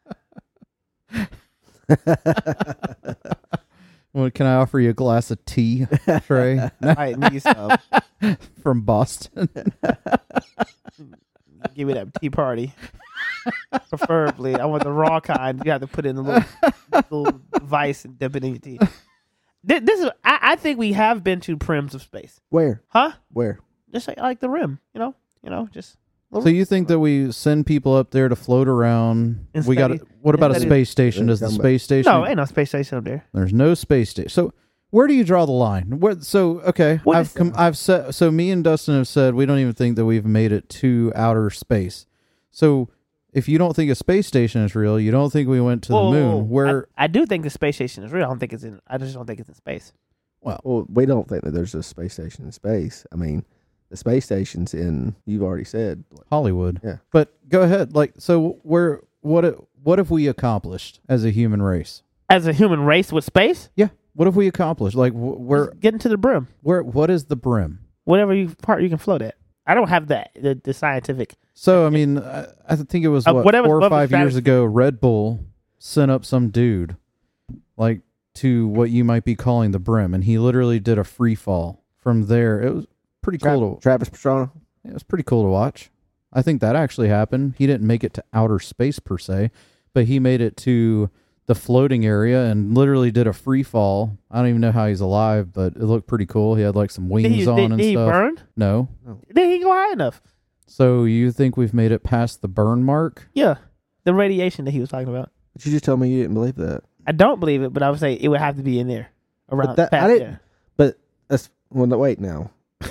Well, can I offer you a glass of tea, Trey,
I need some.
from Boston?
Give me that tea party. Preferably. I want the raw kind. You have to put it in a little little vice and divinity. this, this is. I, I think we have been to prims of space.
Where?
Huh?
Where?
Just like, like the rim. You know. You know. Just.
So you think that we send people up there to float around?
And
We got.
study-
What about a
and study-
space station? Does the
Come back.
space station?
No, ain't no space station up there.
There's no space station. So where do you draw the line? Where, so okay,
What
I've
is-
com- I've said. So me and Dustin have said we don't even think that we've made it to outer space. So if you don't think a space station is real, you don't think we went to
Whoa,
the
whoa, whoa.
moon. Where?
I, I do think the space station is real. I don't think it's in. I just don't think it's in space.
Well, we don't think that there's a space station in space. I mean, the space station's in. You've already said.
Hollywood.
Yeah.
But go ahead. Like, so where? What? What have we accomplished as a human race?
As a human race with space,
Yeah. What have we accomplished? Like, wh- where?
just getting to the brim.
Where? What is the brim?
Whatever you part you can float at. I don't have that the, the scientific.
So I mean, I, I think it was
Uh,
what,
whatever's
four or
above the
five years
stratosphere.
ago. Red Bull sent up some dude, like to what you might be calling the brim, and he literally did a free fall from there. It was pretty
Tra-
cool. To,
Travis Pastrana.
it was pretty cool to watch. I think that actually happened. He didn't make it to outer space per se, but he made it to the floating area and literally did a free fall. I don't even know how he's alive, but it looked pretty cool. He had like some wings
Did he,
on
did,
and
did he
stuff.
burn?
No.
Did he go high enough?
So you think we've made it past the burn mark?
Yeah, the radiation that he was talking about.
But you just told me you didn't believe that.
I don't believe it, but I would say it would have to be in there around.
that- I
past
didn't-
there.
But that's well. No, wait now.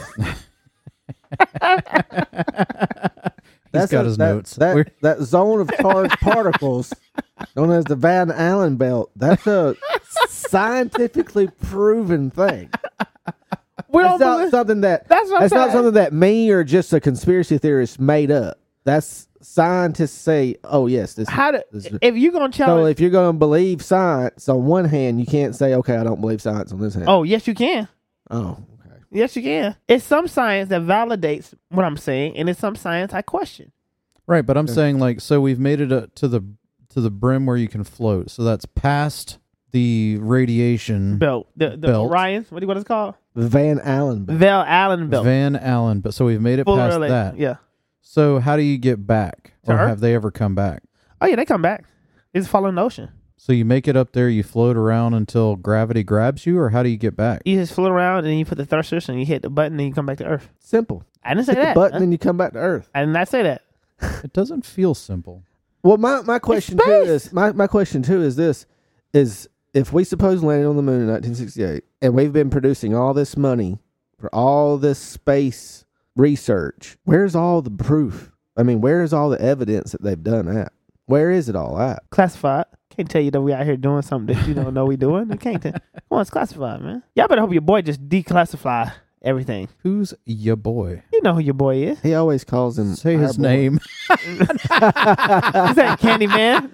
He's got
a-
his
that,
notes.
That
We're-
that zone of charged particles, known as the Van Allen belt, that's a scientifically proven thing.
We
That's
don't
not
believe-
something that
That's what I'm
that's not
saying.
something that me or just a conspiracy theorist made up. That's scientists say, oh yes, this.
How do,
this is-
if you're gonna
so
challenge?
if you're going to believe science on one hand, you can't say, okay, I don't believe science on this hand.
oh yes, you can.
Oh, okay.
Yes, you can. It's some science that validates what I'm saying, and it's some science I question.
Right, but I'm saying like so we've made it uh, to the to the brim where you can float. So that's past the radiation
Belt, the the
Belt.
Orion's. What do you what it's called?
The Van Allen belt.
Val Allen belt.
Van Allen, but so we've made it
Full
past
relay-
that.
Yeah.
So how do you get back?
To
Or
Earth?
have they ever come back?
Oh yeah, they come back. They just follow the ocean.
So you make it up there, you float around until gravity grabs you, or how do you get back?
You just float around and then you put the thrusters and you hit the button and you come back to Earth.
Simple.
I didn't say
Hit the
that.
button and you come back to Earth.
I did not say that.
It doesn't feel simple.
Well, my, my question too
space.
is my, my question too is this: is if we suppose landed on the moon in nineteen sixty-eight and we've been producing all this money for all this space research, where's all the proof? I mean, where is all the evidence that they've done at? Where is it all at?
Classified. Can't tell you that we out here doing something that you don't know we doing. You can't. T- Come on, it's classified, man. Y'all better hope your boy just declassify everything.
Who's ya boy?
You know who your boy is.
He always calls him.
Say his
our boy.
name.
Is that Candyman?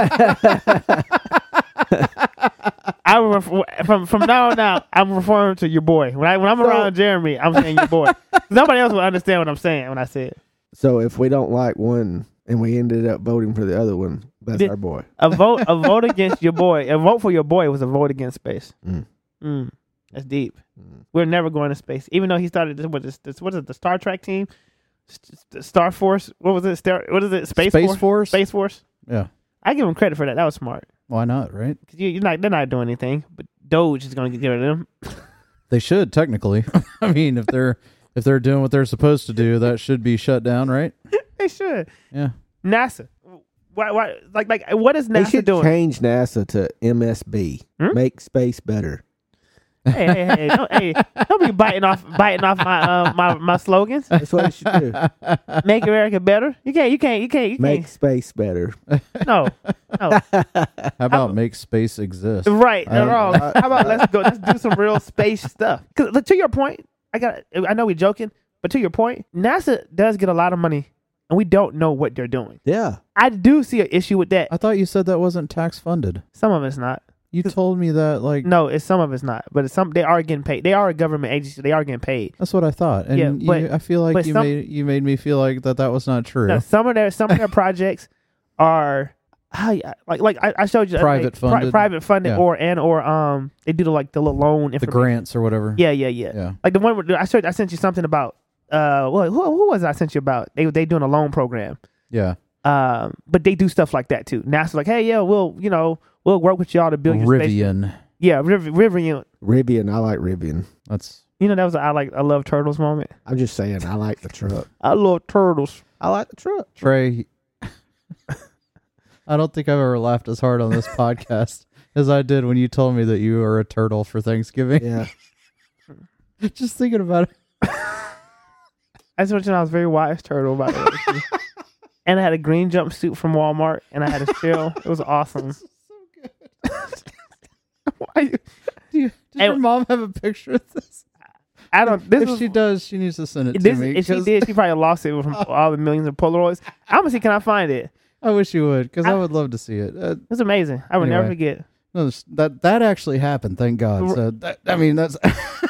I will refer, from from now on out, I'm referring to your boy. When I when I'm
So-
around Jeremy, I'm saying your boy. Nobody else will understand what I'm saying when I say it.
So if we don't like one and we ended up voting for the other one, that's
Did-
our boy.
A vote a vote against your boy. A vote for your boy was a vote against space.
Mm.
Mm, that's deep.
Mm.
We're never going to space, even though he started this. What is this? What is it? The Star Trek team, S- S- Star Force. What was it? Star, what is it? Space,
Space
Force.
Force?
Space Force.
Yeah.
I give him credit for that. That was smart.
Why not, right?
Cause you, you're not. They're not doing anything. But Doge is going to get rid of them.
They should technically. I mean, if they're if they're doing what they're supposed to do, that should be shut down, right?
They should.
Yeah.
NASA. Why? Why? Like, like, what is
They
NASA
should
doing?
change NASA to M S B.
Hmm?
Make space better.
Hey, hey, hey! Don't, hey, don't be biting off, biting off my, uh, my, my slogans.
That's what it should do.
Make America better. You can't. You can't. You can't. You
Make
can't.
space better.
No. No.
How about make space exist?
Right,
I-
they're wrong. How about let's go, let's do some real space stuff. Because to your point, I got. I know we're joking, but to your point, NASA does get a lot of money, and we don't know what they're doing.
Yeah.
I do see an issue with that.
I thought you said that wasn't tax funded.
Some of it's not.
You told me that like
No, it's some of it's not. But it's some. They are getting paid. They are a government agency. They are getting paid.
that's what I thought. And
Yeah,
you,
but-
I feel like
but
you
some-
made you made me feel like that that was not true.
Now, some of their some of their projects are. Hi, like like I, I showed you the other
Private
day, pri-
funded?
private funded,
Yeah.
or and or um they do the like the little loan
the
information.
grants or whatever.
Yeah, yeah, yeah.
Yeah.
Like the one where I showed, I sent you something about. Uh, what who, who was it I sent you about? They they doing a loan program.
Yeah.
Um, but they do stuff like that too. NASA's like, hey, yeah, we'll you know we'll work with y'all to build your space.
Rivian.
Yeah, Riv- Rivian.
Rivian, I like Rivian.
That's
You know, that was a, I like I love turtles moment.
I'm just saying, I like the truck.
I love turtles.
I like the truck.
Trey. I don't think I've ever laughed as hard on this podcast as I did when you told me that you were a turtle for Thanksgiving.
Yeah.
Just thinking about it.
I just want you to know I was a very wise turtle, by the way. And I had a green jumpsuit from Walmart, and I had a shell. It was awesome.
So good. Why you, do you, does
Hey,
your mom have a picture of this?
I don't. This
if
was,
she does, she needs to send it
this,
to me.
if she
'cause
did, she probably lost it from all the millions of Polaroids. I'm gonna see, can I find it?
I wish you would, because I,
I-
would love to see it. Uh,
It was amazing. I would never
Anyway.
forget.
no, this- that that actually happened. Thank God. So that, I mean, that's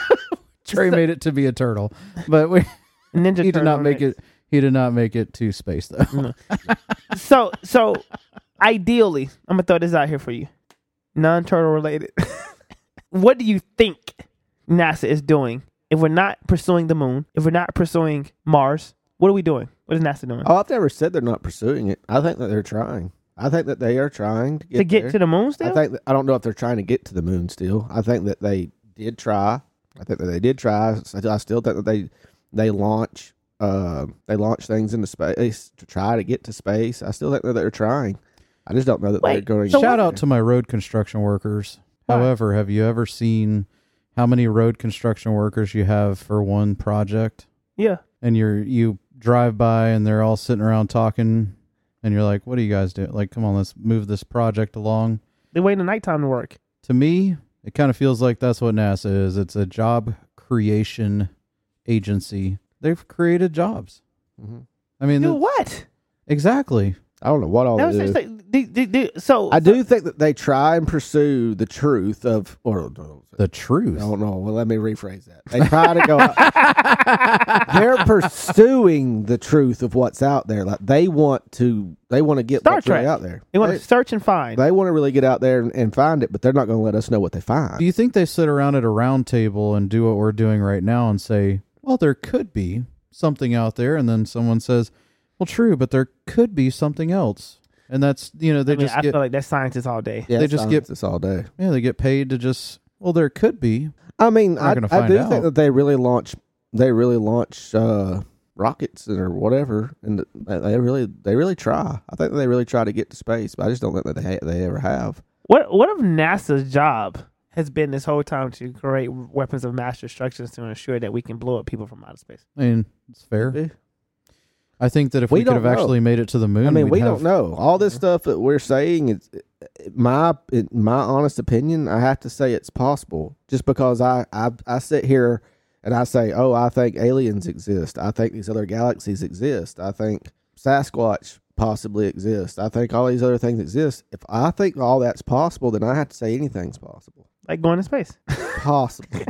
Trey made it to be a turtle, but we,
Ninja
he did not
Turtle
make
next.
it. He did not make it to space though.
So, so ideally, I'm gonna throw this out here for you, non-turtle related. What do you think NASA is doing if we're not pursuing the moon? If we're not pursuing Mars, what are we doing? What is NASA doing
Oh, I've never said they're not pursuing it. I think that they're trying. I think that they are trying to get
to get
there.
to the moon? Still,
I think that, I don't know if they're trying to get to the moon still. I think that they did try. I think that they did try. I still think that they they launch uh, they launch things into space to try to get to space. I still think that they're trying. I just don't know that they're
Wait,
going.
so
Shout
what-
out to my road construction workers.
Why?
However, have you ever seen how many road construction workers you have for one project?
yeah.
And you're you drive by and they're all sitting around talking, and you're like, "What are you guys doing? Like, come on, let's move this project along."
They wait in the nighttime to work.
To me, it kind of feels like that's what NASA is. It's a job creation agency. They've created jobs.
Mhm.
I mean,
Do
th-
what?
exactly.
I don't know what all
That was
they
just
do.
like, they- they- they- so
I do think that they try and pursue the truth of, or no,
The truth.
no, no. Well, let me rephrase that. They try to go. They're pursuing the truth of what's out there. Like they want to, they want to get
Star
what's really
Trek.
out there.
They want
They,
to search and find.
they want to really get out there and, and find it, but they're not going to let us know what they find.
Do you think they sit around at a round table and do what we're doing right now and say, well, there could be something out there, and then someone says, well, true, but there could be something else, and that's, you know, they
I mean,
just
I
get
feel like that's scientists all day.
Yeah,
they just get-
this all day.
yeah they get paid to just, well, there could be.
I mean,
We're
I,
gonna
I
find
do
out.
think that they really launch, they really launch uh, rockets or whatever, and they they really, they really try. I think they really try to get to space, but I just don't think that they ha- they ever have.
What What if NASA's job has been this whole time to create weapons of mass destruction to ensure that we can blow up people from outer space?
I mean, it's fair. I think that if
We
we, could have
don't know.
actually made it to the moon,
I mean,
we'd
we
have,
don't know. All this stuff that we're saying is my in my honest opinion. I have to say it's possible, just because I I, I sit here and I say, oh, I think aliens exist. I think these other galaxies exist. I think Sasquatch possibly exists. I think all these other things exist. If I think all that's possible, then I have to say anything's possible.
Like going to space.
Possible.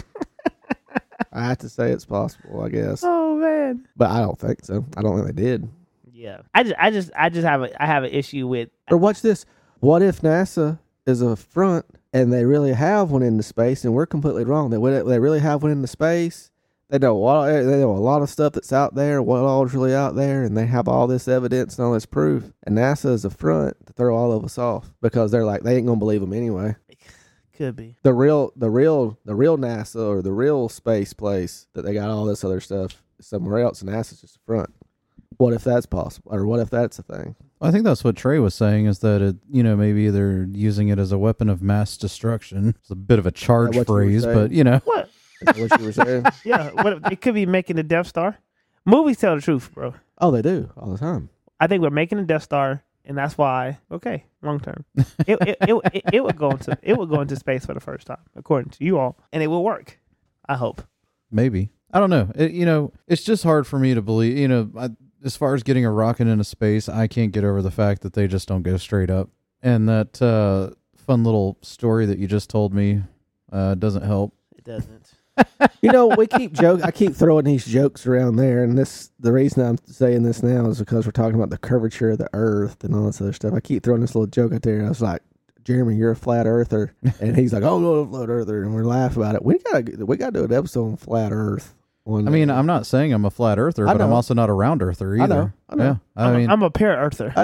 I have to say it's possible, I guess,
Oh man.
but I don't think so. I don't think they did.
Yeah. I just I just I just have a I have an issue with
Or watch this. What if NASA is a front and they really have one into space and we're completely wrong? They they really have one into space. They know what they know a lot of stuff that's out there, what all is really out there, and they have all this evidence and all this proof. And NASA is a front to throw all of us off because they're like they ain't gonna believe them anyway.
could be.
The real, the real, the real NASA or the real space place that they got all this other stuff is somewhere else, and NASA's just a front. What if that's possible, or what if that's a thing?
I think that's what Trey was saying, is that it, you know, maybe they're using it as a weapon of mass destruction. It's a bit of a charge
what you were
phrase,
saying?
but you know,
What?
Is that what you were saying?
Yeah. What if, it could be making the Death Star. Movies tell the truth, bro.
Oh, they do all the time.
I think we're making the Death Star, and that's why. Okay, long term, it it, it it it would go into it would go into space for the first time, according to you all, and it will work. I hope.
maybe. I don't know. It, you know, it's just hard for me to believe. You know, I, as far as getting a rocket into space, I can't get over the fact that they just don't go straight up. And that uh, fun little story that you just told me uh, doesn't help.
It doesn't.
You know, we keep joke. I keep throwing these jokes around there, and this the reason I'm saying this now is because we're talking about the curvature of the Earth and all this other stuff. I keep throwing this little joke out there, and I was like, "Jeremy, you're a flat earther," and he's like, "Oh, no, I'm a flat earther," and we're laughing about it. We gotta we gotta do an episode on flat Earth. One
I mean,
day.
I'm not saying I'm a flat earther,
I
but I'm
know.
also not a round earther
I
either.
know. I know.
Yeah, I
I'm,
mean,
a, I'm a para earther.
I know,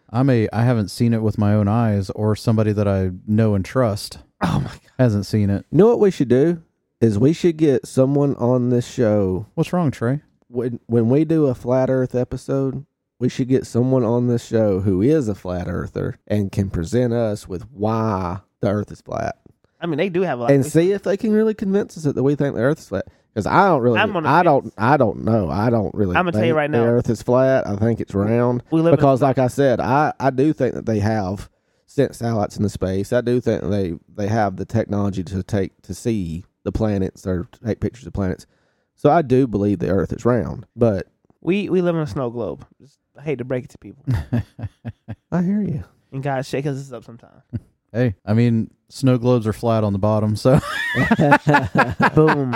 I'm a I haven't seen it with my own eyes, or somebody that I know and trust
Oh my god.
hasn't seen it.
You know what we should do is we should get someone on this show
What's wrong, Trey?
when when we do a flat Earth episode. We should get someone on this show who is a flat earther and can present us with why the Earth is flat,
I mean, they do have a lot.
and
of
see if they can really convince us that we think the Earth is flat. Because I don't really,
I'm on the
I don't,
fence.
I don't know. I don't really.
I'm gonna tell you
think
right
the
now.
Earth is flat. I think it's round.
We live in-
because, like I said, I, I do think that they have sent satellites into space. I do think they they have the technology to take to see the planets or take pictures of planets. So I do believe the Earth is round. But
we we live in a snow globe. Just, I hate to break it to people,
I hear you.
and God shake us up sometimes.
Hey, I mean, snow globes are flat on the bottom, so
Boom,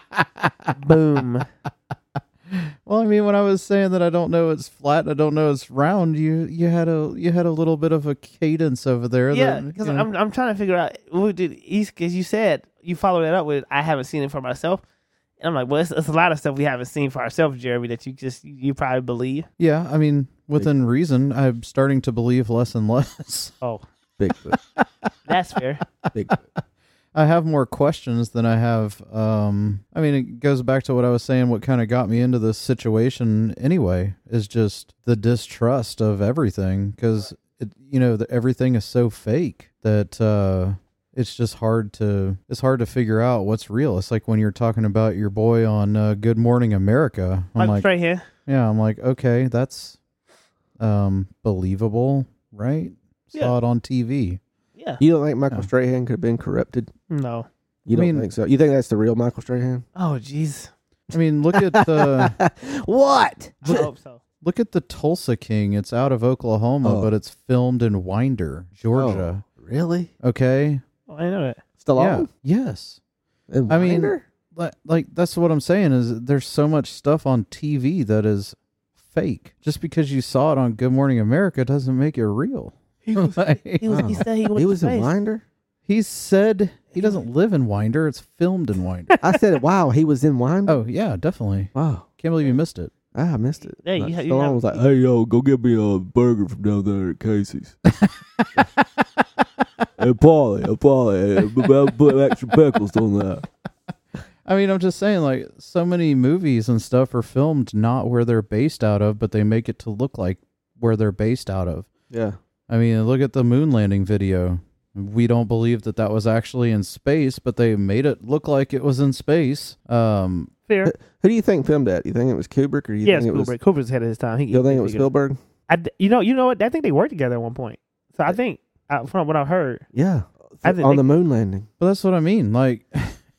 boom.
well, I mean, when I was saying that I don't know it's flat, I don't know it's round, you you had a you had a little bit of a cadence over there.
Yeah,
that,
because
you know-
I'm I'm trying to figure out what did because you said you followed that up with I haven't seen it for myself, and I'm like, well, it's, it's a lot of stuff we haven't seen for ourselves, Jeremy, that you just you probably believe.
yeah, I mean, within reason, I'm starting to believe less and less.
Oh,
Bigfoot.
that's fair.
Bigfoot.
I have more questions than I have. Um, I mean, it goes back to what I was saying. What kind of got me into this situation anyway is just the distrust of everything, because you know the, everything is so fake that uh, it's just hard to it's hard to figure out what's real. It's like when you're talking about your boy on uh, Good Morning America. I'm
Michael
like,
right here.
yeah, I'm like, okay, that's um, believable, right? Saw
Yeah.
it on T V.
Yeah.
You don't think Michael
Yeah.
Strahan could have been corrupted?
No.
You
I
don't
mean-
think so? You think that's the real Michael Strahan?
Oh, jeez.
I mean, look at the.
What?
I hope so.
Look at the Tulsa King. It's out of Oklahoma,
Oh.
but it's filmed in Winder, Georgia.
Oh, really?
Okay.
Oh, I didn't know that.
Stallone?
Yeah. Yes.
And
I mean,
Winder?
Like, like that's what I'm saying is there's so much stuff on T V that is fake. Just because you saw it on Good Morning America doesn't make it real.
He was,
Like,
he, was, he said he, went
he
to
was in
space.
Winder?
he said he doesn't live in Winder. It's filmed in Winder.
I said, wow, he was in Winder?
Oh yeah, definitely.
Wow.
Can't believe you missed it.
Ah, I missed it.
Hey,
Like,
you ha- you
Stallone
have-
was like, hey, yo, go get me a burger from down there at Casey's. Hey, Paulie, hey, Paulie, hey, put extra pickles on that.
I mean, I'm just saying, like, so many movies and stuff are filmed not where they're based out of, but they make it to look like where they're based out of.
Yeah.
I mean, look at the moon landing video. We don't believe that that was actually in space, but they made it look like it was in space. Um,
Fair.
Who do you think filmed that? Do you think it was Kubrick or do you
Yes,
think it was...
Kubrick. Kubrick's ahead of his time. He,
You don't think it was
he figured
Spielberg?
I d you know, you know what? I think they worked together at one point. So I think, uh, from what I've heard,
Yeah.
I think
on
they-
the moon landing.
but that's what I mean. Like,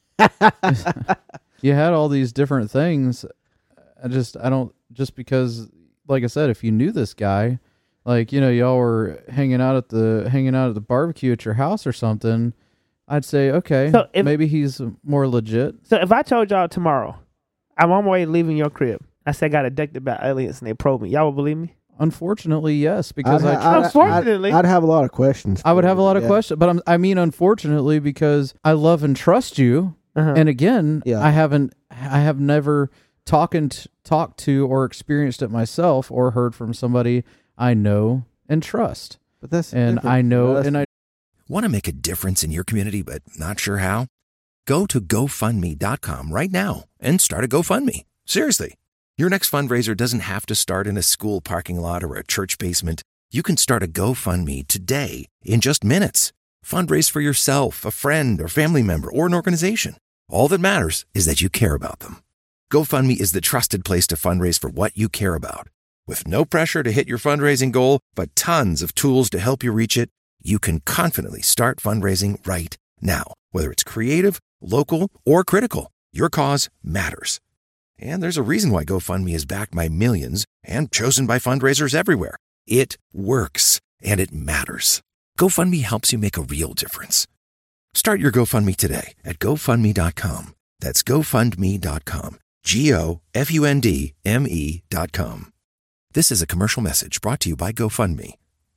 you had all these different things. I just, I don't, just because, like I said, if you knew this guy, like, you know, y'all were hanging out at the, hanging out at the barbecue at your house or something, I'd say, okay,
So if-
maybe he's more legit.
so if I told y'all tomorrow, I'm on my way leaving your crib, I said I got abducted by aliens and they probed me, y'all would believe me?
Unfortunately, yes, because I,
I'd,
tr-
I'd-
Unfortunately.
I'd, I'd have a lot of questions.
I would
for
have a
you,
lot of
yeah.
questions, but I'm, I mean, unfortunately, because I love and trust you.
Uh-huh.
And again,
Yeah.
I haven't, I have never talking t- talked to or experienced it myself or heard from somebody I know and trust.
But that's
And
different
I
from
know,
us.
and I,
Want to make a difference in your community but not sure how? Go to GoFundMe dot com right now and start a GoFundMe. Seriously. Your next fundraiser doesn't have to start in a school parking lot or a church basement. You can start a GoFundMe today in just minutes. Fundraise for yourself, a friend, or family member, or an organization. All that matters is that you care about them. GoFundMe is the trusted place to fundraise for what you care about. With no pressure to hit your fundraising goal, but tons of tools to help you reach it, you can confidently start fundraising right now. Whether it's creative, local, or critical, your cause matters. And there's a reason why GoFundMe is backed by millions and chosen by fundraisers everywhere. It works, and it matters. GoFundMe helps you make a real difference. Start your GoFundMe today at GoFundMe dot com. That's GoFundMe dot com. G O F U N D M E dot com. This is a commercial message brought to you by GoFundMe.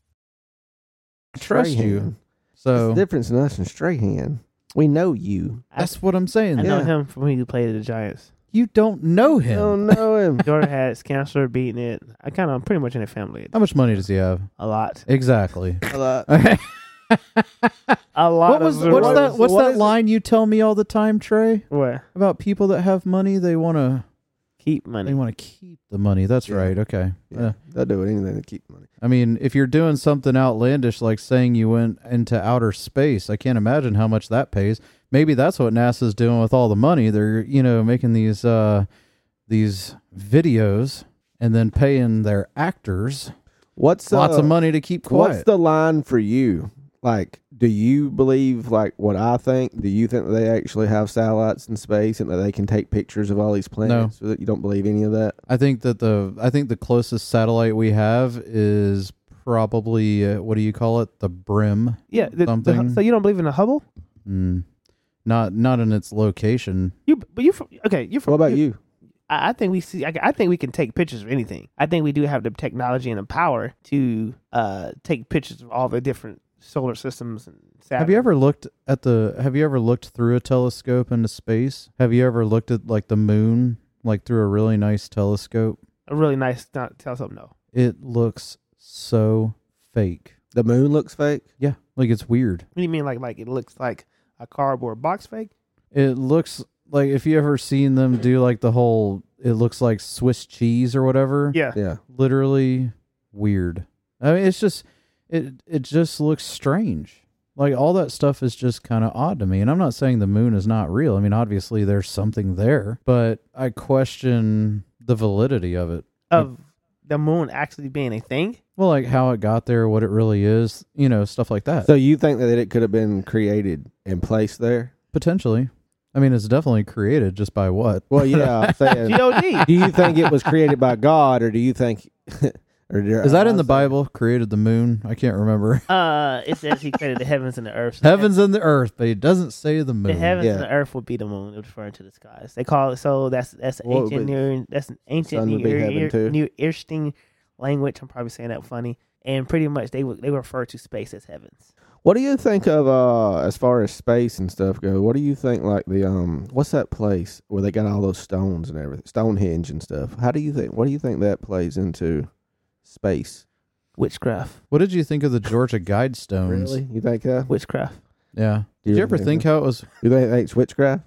trust you.
Strahan.
So
That's the difference in us and Strahan. We know you.
that's what I'm saying.
I know
Yeah.
him from when he played the Giants.
You don't know him.
Don't know him.
Daughter has cancer, beating it. I kind of, I'm pretty much in the family.
How much money does he have?
A lot.
Exactly.
A lot.
Okay.
A lot
What was
of
what's
what
that?
is-
What's
what
that
is it?
line you tell me all the time, Trey?
What?
About people that have money, they want to
Keep
they
money.
want to keep the money. That's
Yeah.
right. Okay.
Yeah,
Yeah.
they'll do anything to keep money.
I mean, if you're doing something outlandish like saying you went into outer space, I can't imagine how much that pays. Maybe that's what NASA's doing with all the money. They're, you know, making these uh, these videos and then paying their actors
What's
lots
uh,
of money to keep quiet.
What's the line for you? Like, do you believe like what I think? Do you think that they actually have satellites in space and that they can take pictures of all these planets? So that you don't believe any of that?
I think that the I think the closest satellite we have is probably uh, what do you call it? The Brim.
Yeah. The, the,
Something.
so you don't believe in the Hubble?
Mm, not not in its location.
You, but you, from, okay. You from?
What about you?
I, I think we see. I, I think we can take pictures of anything. I think we do have the technology and the power to uh, take pictures of all the different solar systems and Saturn.
Have you ever looked at the have you ever looked through a telescope into space? Have you ever looked at like the moon like through a really nice telescope?
a really nice not telescope? No.
It looks so fake.
The moon looks fake.
Yeah, like it's weird.
What do you mean? Like like it looks like a cardboard box fake?
It looks like if you ever seen them do like the whole it looks like Swiss cheese or whatever.
Yeah.
Yeah.
Literally weird. I mean, it's just it it just looks strange. Like all that stuff is just kind of odd to me. And I'm not saying the moon is not real. I mean, obviously there's something there, but I question the validity of it.
Of the moon actually being a thing?
Well, like how it got there, what it really is, you know, stuff like that.
So you think that it could have been created and placed there?
Potentially. I mean, it's definitely created just by what?
Well, yeah. I'm saying,
G O D.
do you think it was created by God, or do you think? Or did-
Is that in the
I'm saying-
Bible? Created the moon? I can't remember.
Uh, it says he created the heavens and the earth. So
Heavens and the earth, but it doesn't say the
The
moon.
heavens
Yeah.
and the earth would be the moon, referring to the skies. They call it so. That's that's
Well,
ancient
but
near. That's an ancient
sun would be
near,
heaven,
near,
too.
near Eastern language. I'm probably saying that funny. And pretty much they would they refer to space as heavens.
What do you think of uh as far as space and stuff go? What do you think like the um what's that place where they got all those stones and everything, Stonehenge and stuff? How do you think? What do you think that plays into space?
Witchcraft.
What did you think of the Georgia Guidestones?
Really, you think that?
Witchcraft.
Yeah.
Do
Did
you
you ever
think
think
so?
how it was?
You think it's witchcraft?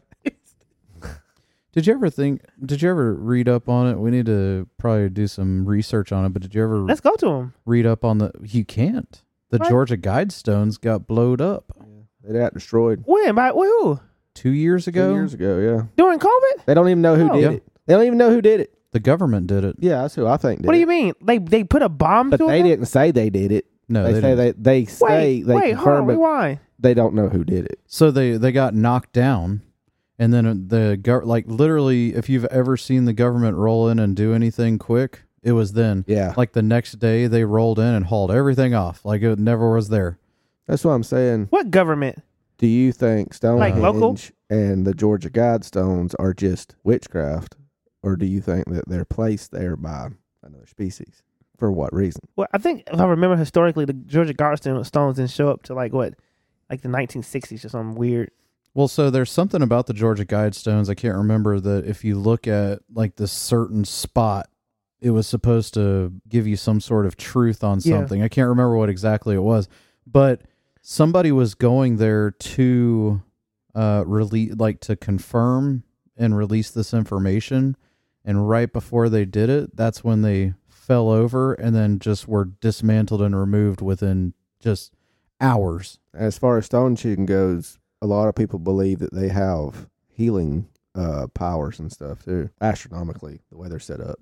Did you ever think? Did you ever read up on it? We need to probably do some research on it. But did you ever
Let's go to them.
read up on the? You can't. The
What?
Georgia Guidestones got blowed up
They got destroyed
When? By who?
two years ago.
two years ago. Yeah,
During COVID?
they don't even know who
Oh.
did
Yeah.
it. They don't even know who did it.
The government did it.
Yeah, that's who I think did
What do
it.
you mean? They they put a bomb
But
to
they
it?
didn't say they did it.
No,
they,
they,
say
didn't.
they they say
Wait,
they
wait, hold
confirm
on,
it.
rewind.
They don't know who did it.
So they they got knocked down, and then the gov- like literally, if you've ever seen the government roll in and do anything quick, it was then.
Yeah,
Like the next day, they rolled in and hauled everything off, like it never was there.
that's what I'm saying.
What government?
Do you think Stonehenge
local?
and the Georgia Guidestones are just witchcraft, or do you think that they're placed there by another species? For what reason?
Well, I think if I remember historically, the Georgia Guidestones didn't show up to like what, like the nineteen sixties or something weird.
Well, so there's something about the Georgia Guidestones. I can't remember that if you look at like this certain spot, it was supposed to give you some sort of truth on
Yeah.
something. I can't remember what exactly it was, but somebody was going there to uh release, like to confirm and release this information. And right before they did it, that's when they fell over and then just were dismantled and removed within just hours.
As far as stone shooting goes, a lot of people believe that they have healing uh, powers and stuff too, astronomically, the way they're set up.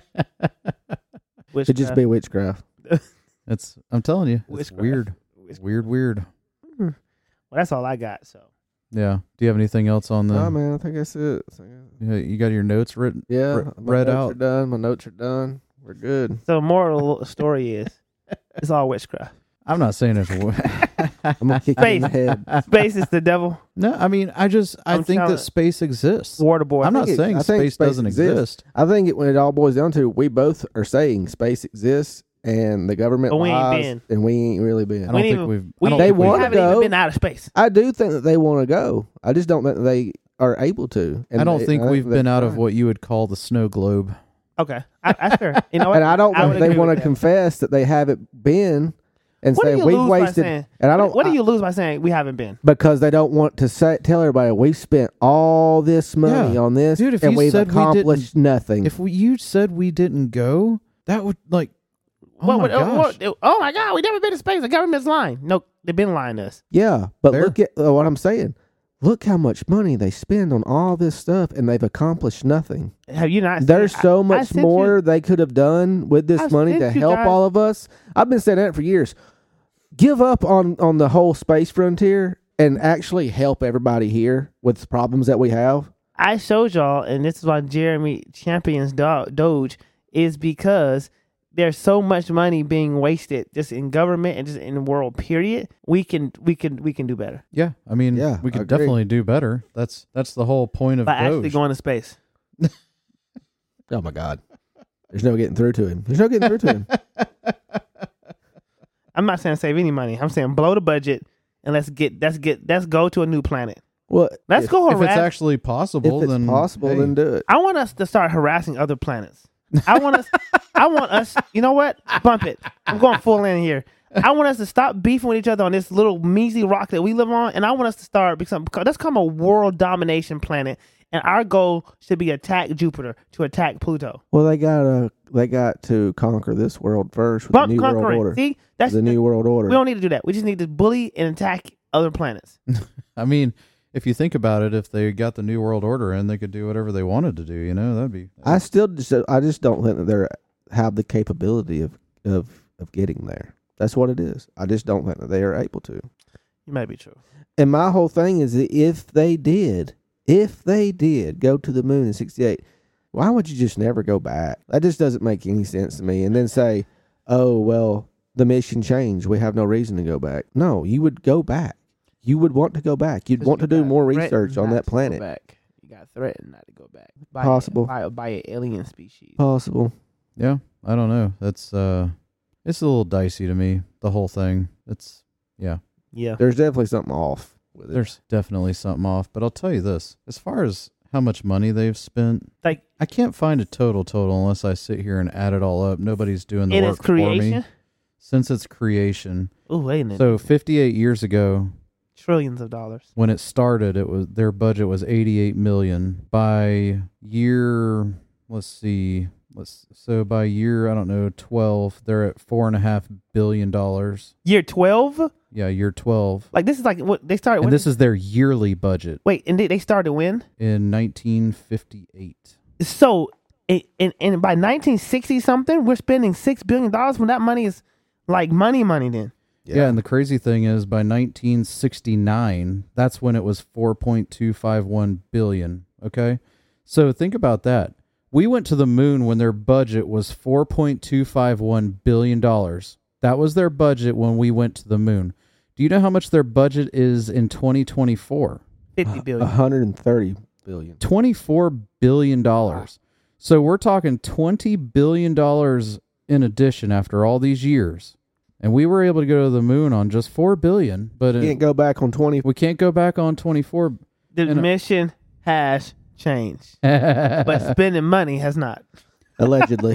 Which
Could just be witchcraft.
It's, I'm telling you, it's
Witchcraft.
weird. It's weird, weird.
Well, that's all I got. So
Yeah. Do you have anything else on the?
Nah, man, I think that's it. So,
Yeah, you got your notes written?
yeah,
Re-
my
read
notes
out.
are done. My notes are done. We're good.
so moral of the story is it's all witchcraft.
I'm not saying it's.
I'm gonna kick you in the head.
Space is the devil.
No, I mean, I just I
I'm
think
telling-
that space exists.
Water boy.
I'm not
think it-
saying
I think
space,
space
doesn't
exists.
exist.
I think it, when it all boils down to, we both are saying space exists and the government
But we ain't
lies,
been.
and we ain't really
I
been.
don't
We
think
didn't-
we've.
We,
I don't
They
think
we
we've-
wanna
haven't
go.
even been out of space.
I do think that they want to go. I just don't think they are able to. And
I don't
they-
think
I
we've
that's
been out of
fine.
what you would call the snow globe.
Okay, I, that's fair. You know what?
And I don't know
would
if they
agree
want
with
to
that.
confess that they haven't been and
What do
say
you
we've
lose by
wasted.
saying-
And I don't.
What do
I-
you lose by saying we haven't been?
because they don't want to say, tell everybody we spent all this money
Yeah.
on this,
Dude, if
and
you
we've
said we didn't-
accomplished nothing.
If we, you said we didn't go, that would like. Oh
What
my
would- uh,
gosh!
what- oh my God, we never been to space. The government's lying. No, they've been lying to us.
yeah, but
Fair.
look at uh, what I'm saying. Look how much money they spend on all this stuff, and they've accomplished nothing.
Have you not?
There's
seen-
so
I- I
much
sent
more
you-
they could have done with this
I
money
sent
to
you
help
guys-
all of us. I've been saying that for years. Give up on, on the whole space frontier and actually help everybody here with the problems that we have.
I showed y'all, and this is why Jeremy champions Do- Doge, is because there's so much money being wasted just in government and just in the world. Period. We can we can we can do better
Yeah, I mean,
Yeah,
we
I
could
agree.
definitely do better. That's that's the whole point of
by actually
Doge.
going to space.
Oh my God. There's no getting through to him. There's no getting through to him.
I'm not saying save any money. I'm saying blow the budget and let's get let's get let's go to a new planet.
Well,
Let's
if,
go
If it's
harass.
actually
If
possible,
it's
then
possible,
hey.
then do it.
I want us to start harassing other planets. I want us. I want us. You know what? Bump it. I'm going full in here. I want us to stop beefing with each other on this little measly rock that we live on, and I want us to start become. Let's become a world domination planet, and our goal should be attack Jupiter to attack Pluto.
Well, they gotta they got to conquer this world first with
Bump
the new world
conquering.
order.
See, that's
the new world order.
We don't need to do that. We just need to bully and attack other planets.
I mean, if you think about it, if they got the New World Order in, they could do whatever they wanted to do. You know, that'd be.
I still just I just don't think that they have the capability of, of of getting there. That's what it is. I just don't think that they are able to.
You might be true.
And my whole thing is that if they did, if they did go to the moon in sixty-eight, why would you just never go back? That just doesn't make any sense to me. And then say, oh, well, the mission changed. We have no reason to go back. No, you would go back. You would want to go back. You'd want to do more research on that planet.
Back. You got threatened not to go back. By
Possible.
A, by, a, by an alien species.
Possible.
Yeah, I don't know. That's uh, it's a little dicey to me. The whole thing. It's yeah.
Yeah.
There's definitely something off with it.
There's definitely something off. But I'll tell you this: as far as how much money they've spent,
Like
I can't find a total total unless I sit here and add it all up. Nobody's doing the
in
work
its creation.
for me since its creation.
Oh, wait a minute.
So fifty-eight years ago,
Trillions of dollars.
when it started, it was their budget was eighty-eight million. By year, let's see, let's so by year I don't know twelve, they're at four and a half billion dollars.
Year twelve?
Yeah, year twelve,
Like, this is like what they started
and
when?
this is their yearly budget
Wait, and they, they started when?
in nineteen fifty-eight.
So, and, and, and by nineteen sixty something, we're spending six billion dollars when that money is like money, money then.
Yeah. and the crazy thing is, by nineteen sixty-nine, that's when it was four point two five one billion. Okay, so think about that. We went to the moon when their budget was four point two five one billion dollars. That was their budget when we went to the moon. Do you know how much their budget is in twenty twenty-four?
fifty billion.
one hundred thirty billion.
twenty-four billion dollars. So we're talking twenty billion dollars in addition after all these years. And we were able to go to the moon on just four billion dollars, but
You
it,
can't go back on twenty.
we can't go back on twenty-four.
The
and, uh,
mission has changed, but spending money has not.
Allegedly.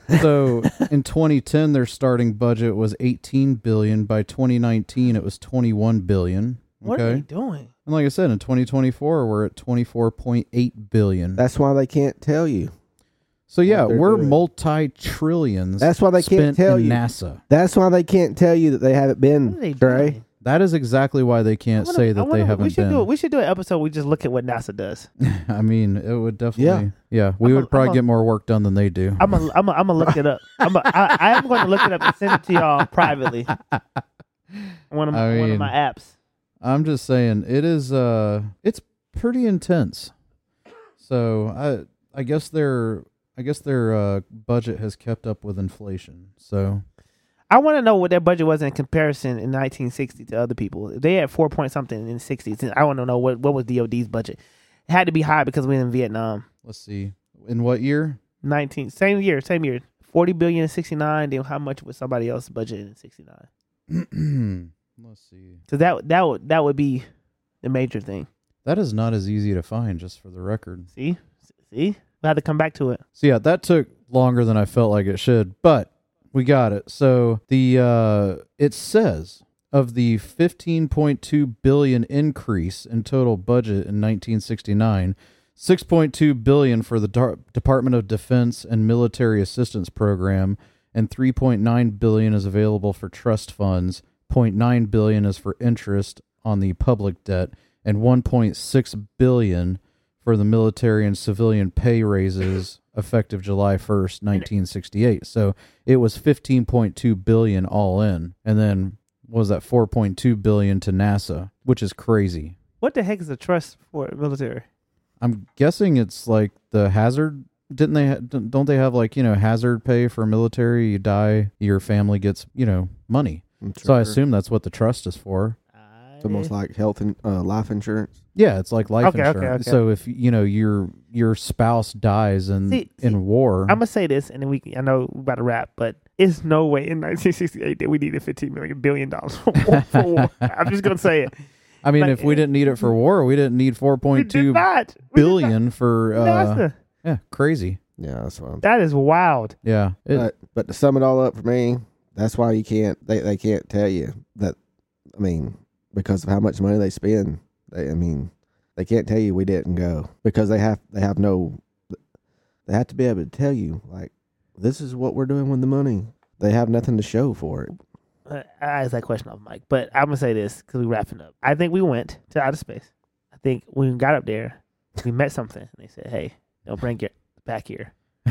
So in twenty ten, their starting budget was eighteen billion dollars. By twenty nineteen, it was twenty-one billion dollars.
What
Okay.
are they doing?
And like I said, in twenty twenty-four, we're at twenty-four point eight billion dollars.
That's why they can't tell you.
So yeah,
what they're
we're
doing.
multi-trillions.
That's why they can't
spent
tell
in
you.
NASA.
That's why they can't tell you that they haven't
What are
been,
they
Trey.
doing?
That is exactly why they can't
I wanna-
say
I
that
wanna-
they haven't
we should
been.
Do, we should do an episode where we just look at what NASA does.
I mean, it would definitely. Yeah, we
I'm a-
would probably
I'm a-
get more work done than they do.
I'm gonna I'm I'm look it up. I'm a, I, I am going to look it up and send it to y'all privately. One of my,
I
one of
mean-
my apps.
I'm just saying, it is. Uh, it's pretty intense. So I, I guess their, I guess their uh, budget has kept up with inflation. So
I want to know what their budget was in comparison in nineteen sixty to other people. If they had four point something in the sixties, I want to know what, what was D O D's budget. It had to be high because we were in Vietnam.
let's see, in what year?
nineteen same year, same year. forty billion in sixty-nine. Then how much was somebody else's budget in sixty-nine?
Let's see.
Because that that would that would be the major thing.
That is not as easy to find, just for the record.
See? See? We had to come back to it.
So yeah, that took longer than I felt like it should, but we got it. So the uh, it says of the fifteen point two billion dollars increase in total budget in nineteen sixty-nine, six point two billion dollars for the Dar- Department of Defense and Military Assistance Program, and three point nine billion dollars is available for trust funds, zero point nine billion dollars is for interest on the public debt, and one point six billion dollars for the military and civilian pay raises effective July first, nineteen sixty-eight. So it was fifteen point two billion dollars all in. And then what was that, four point two billion dollars to NASA, which is crazy.
What the heck is a trust for military?
I'm guessing it's like the hazard. Didn't they, ha- don't they have like, you know, hazard pay for military? You die, your family gets, you know, money. So I assume that's what the trust is for.
It's almost like health and uh, life insurance.
Yeah, it's like life
Okay, okay,
insurance.
okay.
So if, you know, your your spouse dies in
See-
in
see,
war.
I'm gonna say this, and then we. I know we're about to wrap, but it's no way in nineteen sixty-eight that we needed fifteen million billion dollars for war. For war. I'm just gonna say it.
I mean,
Like,
if we didn't need it for war, we didn't need four
We
point
did
two
not. We did
billion for uh,
NASA.
yeah, crazy.
Yeah, that's what I'm
That is wild.
Yeah. It-
But, but to sum it all up for me, that's why you can't. They they can't tell you that. I mean, because of how much money they spend. They, I mean, they can't tell you we didn't go because they have they have no. They have to be able to tell you like, this is what we're doing with the money. They have nothing to show for it.
Uh, I asked that question off mic, but I'm gonna say this because we're wrapping up. I think we went to outer space. I think when we got up there, we met something. And they said, "Hey, don't bring it back here.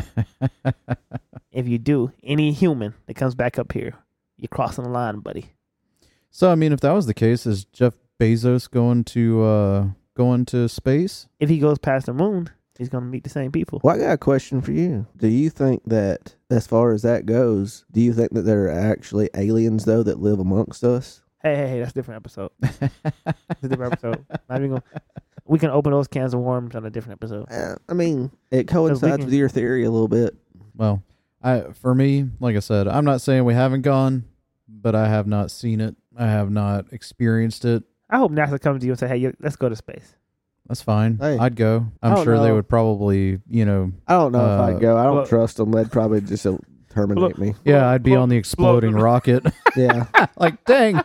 If you do, any human that comes back up here, you're crossing the line, buddy."
so I mean, if that was the case, is Jeff Bezos going to uh, going to space?
If he goes past the moon, he's gonna meet the same people.
Well, I got a question for you. Do you think that, as far as that goes, do you think that there are actually aliens though that live amongst us?
Hey, hey, hey, that's a different episode. That's a different episode. Not even gonna, we can open those cans of worms on a different episode.
Uh, I mean, it coincides
can-
with your theory a little bit.
Well, I for me, like I said, I'm not saying we haven't gone, but I have not seen it. I have not experienced it.
I hope NASA comes to you and say, "Hey, let's go to space."
That's fine.
Hey.
I'd go. I'm
I don't
sure they
know.
would probably, you know,
I don't know if
Uh,
I'd go. I don't
well-
trust them. They'd probably just uh, terminate
Look-
me.
yeah, I'd be
blow-
on the exploding
blow-
rocket.
Yeah.
Like, dang,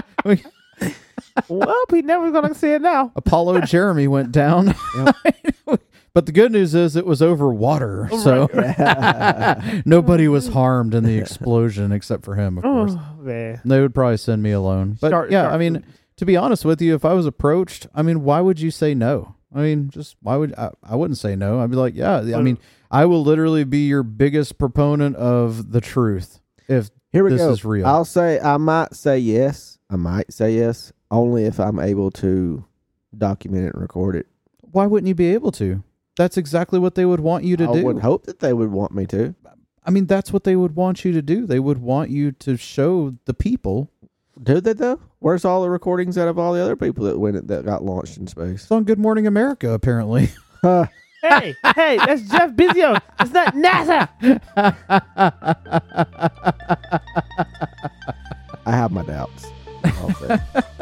Well, he never gonna see it now.
Apollo Jeremy went down. But the good news is it was over water, so nobody was harmed in the explosion except for him, of course.
Oh man,
They would probably send me alone. But
Shark-
yeah,
shark
I mean,
food.
to be honest with you, if I was approached, I mean, why would you say no? I mean, just why would I, I wouldn't say no. I'd be like, yeah, I mean, I will literally be your biggest proponent of the truth if
Here we
this
go.
is real.
I'll say I might say yes. I might say yes only if I'm able to document it and record it.
Why wouldn't you be able to? That's exactly what they would want you to
I
do.
would hope that they would want me to.
I mean, that's what they would want you to do. They would want you to show the people.
Do they though? Where's all the recordings out of all the other people that went that got launched in space?
It's on Good Morning America, apparently.
Huh.
hey, hey, that's Jeff Bezos. It's not NASA.
I have my doubts. I'll say.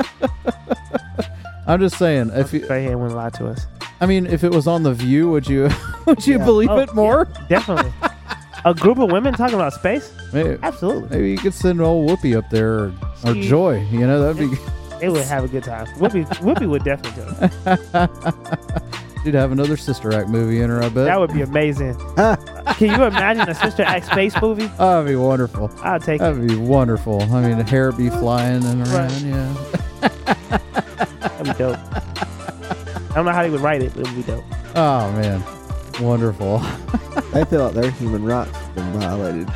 I'm just saying, if you,
Right here, wouldn't lie to us.
I mean, if it was on The View, would you would you
Yeah.
believe
Oh,
it more?
yeah, definitely. A group of women talking about space?
Maybe,
Absolutely.
maybe you could send old Whoopi up there, or, or
See-
Joy. You know, that'd be.
They would have a good time. Whoopi, Whoopi would definitely do it.
She'd have another Sister Act movie in her, I bet.
That would be amazing. Can you imagine a Sister Act space movie?
Oh, that'd be wonderful.
I'll take it.
That'd be wonderful. I mean, the hair be flying and around,
Right.
yeah.
That'd be dope. I don't know how they would write it, but it would be dope.
Oh, man. Wonderful.
They feel like their human rights have been violated.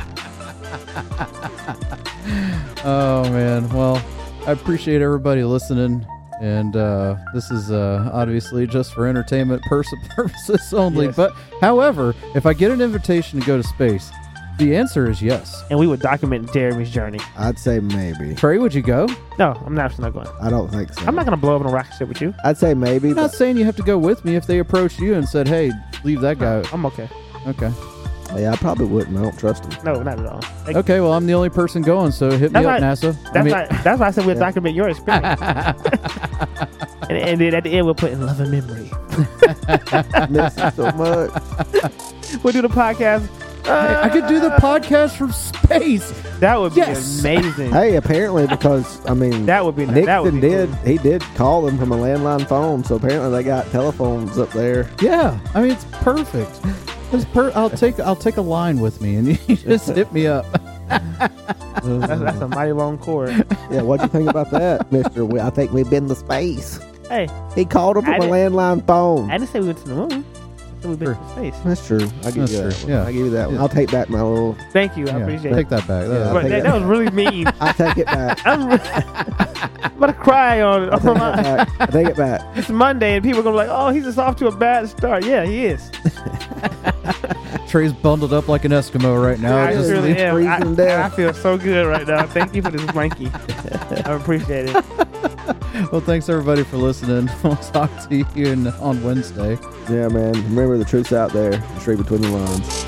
Oh, man. Well, I appreciate everybody listening. And uh, this is uh, obviously just for entertainment pers- purposes only.
Yes.
But, however, if I get an invitation to go to space, the answer is yes.
And we would document Jeremy's journey.
I'd say maybe.
Trey, would you go?
No, I'm not, I'm not going.
I don't think so.
I'm not going to blow up in a rocket ship with you.
I'd say maybe.
I'm not
But,
saying you have to go with me if they approached you and said, hey, leave that guy.
I'm okay.
Okay.
yeah, I probably wouldn't. I don't trust them.
No, not at all. Like,
Okay, well, I'm the only person going, so hit me
That's
up,
right.
NASA.
That's
I mean,
why. That's why I said we'll document your experience. and, and then at the end we'll put in love and memory.
Miss you so much.
We'll do the podcast.
Hey, I could do the podcast from space.
That would be
Yes.
amazing.
Hey, apparently because I mean
That would be
Nixon
that would be
did
cool.
he did call them from a landline phone, so apparently they got telephones up there.
Yeah, I mean it's perfect. It's per- I'll take I'll take a line with me, and you just hit me up.
That's, that's a mighty long cord.
Yeah, what'd you think about that, Mister? We, I think we've been to space.
Hey,
He called him
I
from a
didn't-
landline phone.
I didn't say we went to the moon. I said we've been to space.
That's true. I give
That's
you that.
true,
One.
yeah.
I give you that one.
Yeah.
I'll take back my little.
Thank you. I
Yeah,
appreciate
take
it.
that back.
Yeah,
That-
But
take
that,
that-
that was really mean.
I take it back.
I'm, re- I'm about to cry on
I
it.
take it back. I take it back.
It's Monday and people are going to be like, oh, he's just off to a bad start. Yeah, he is.
Trey's bundled up like an Eskimo right now.
I
Just
really
leave-
am. I,
freezing down.
I feel so good right now. Thank you for this blankie. I appreciate it.
Well, thanks everybody for listening. We'll talk to you in, on Wednesday.
Yeah, man. Remember the truth's out there. Just read between the lines.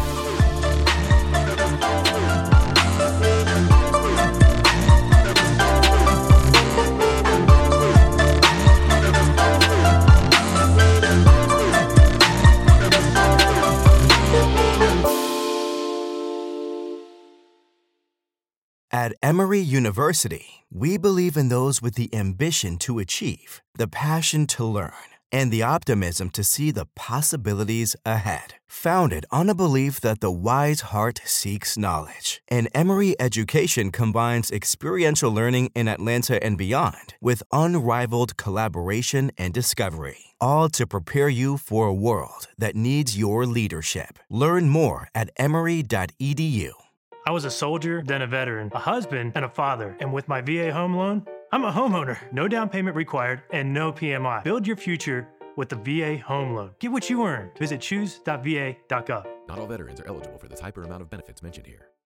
At Emory University, we believe in those with the ambition to achieve, the passion to learn, and the optimism to see the possibilities ahead. Founded on a belief that the wise heart seeks knowledge, and Emory education combines experiential learning in Atlanta and beyond with unrivaled collaboration and discovery, all to prepare you for a world that needs your leadership. Learn more at emory dot e d u.
I was a soldier, then a veteran, a husband, and a father. And with my V A home loan, I'm a homeowner. No down payment required and no P M I. Build your future with the V A home loan. Get what you earn. Visit choose dot v a dot gov.
Not all veterans are eligible for the type or amount of benefits mentioned here.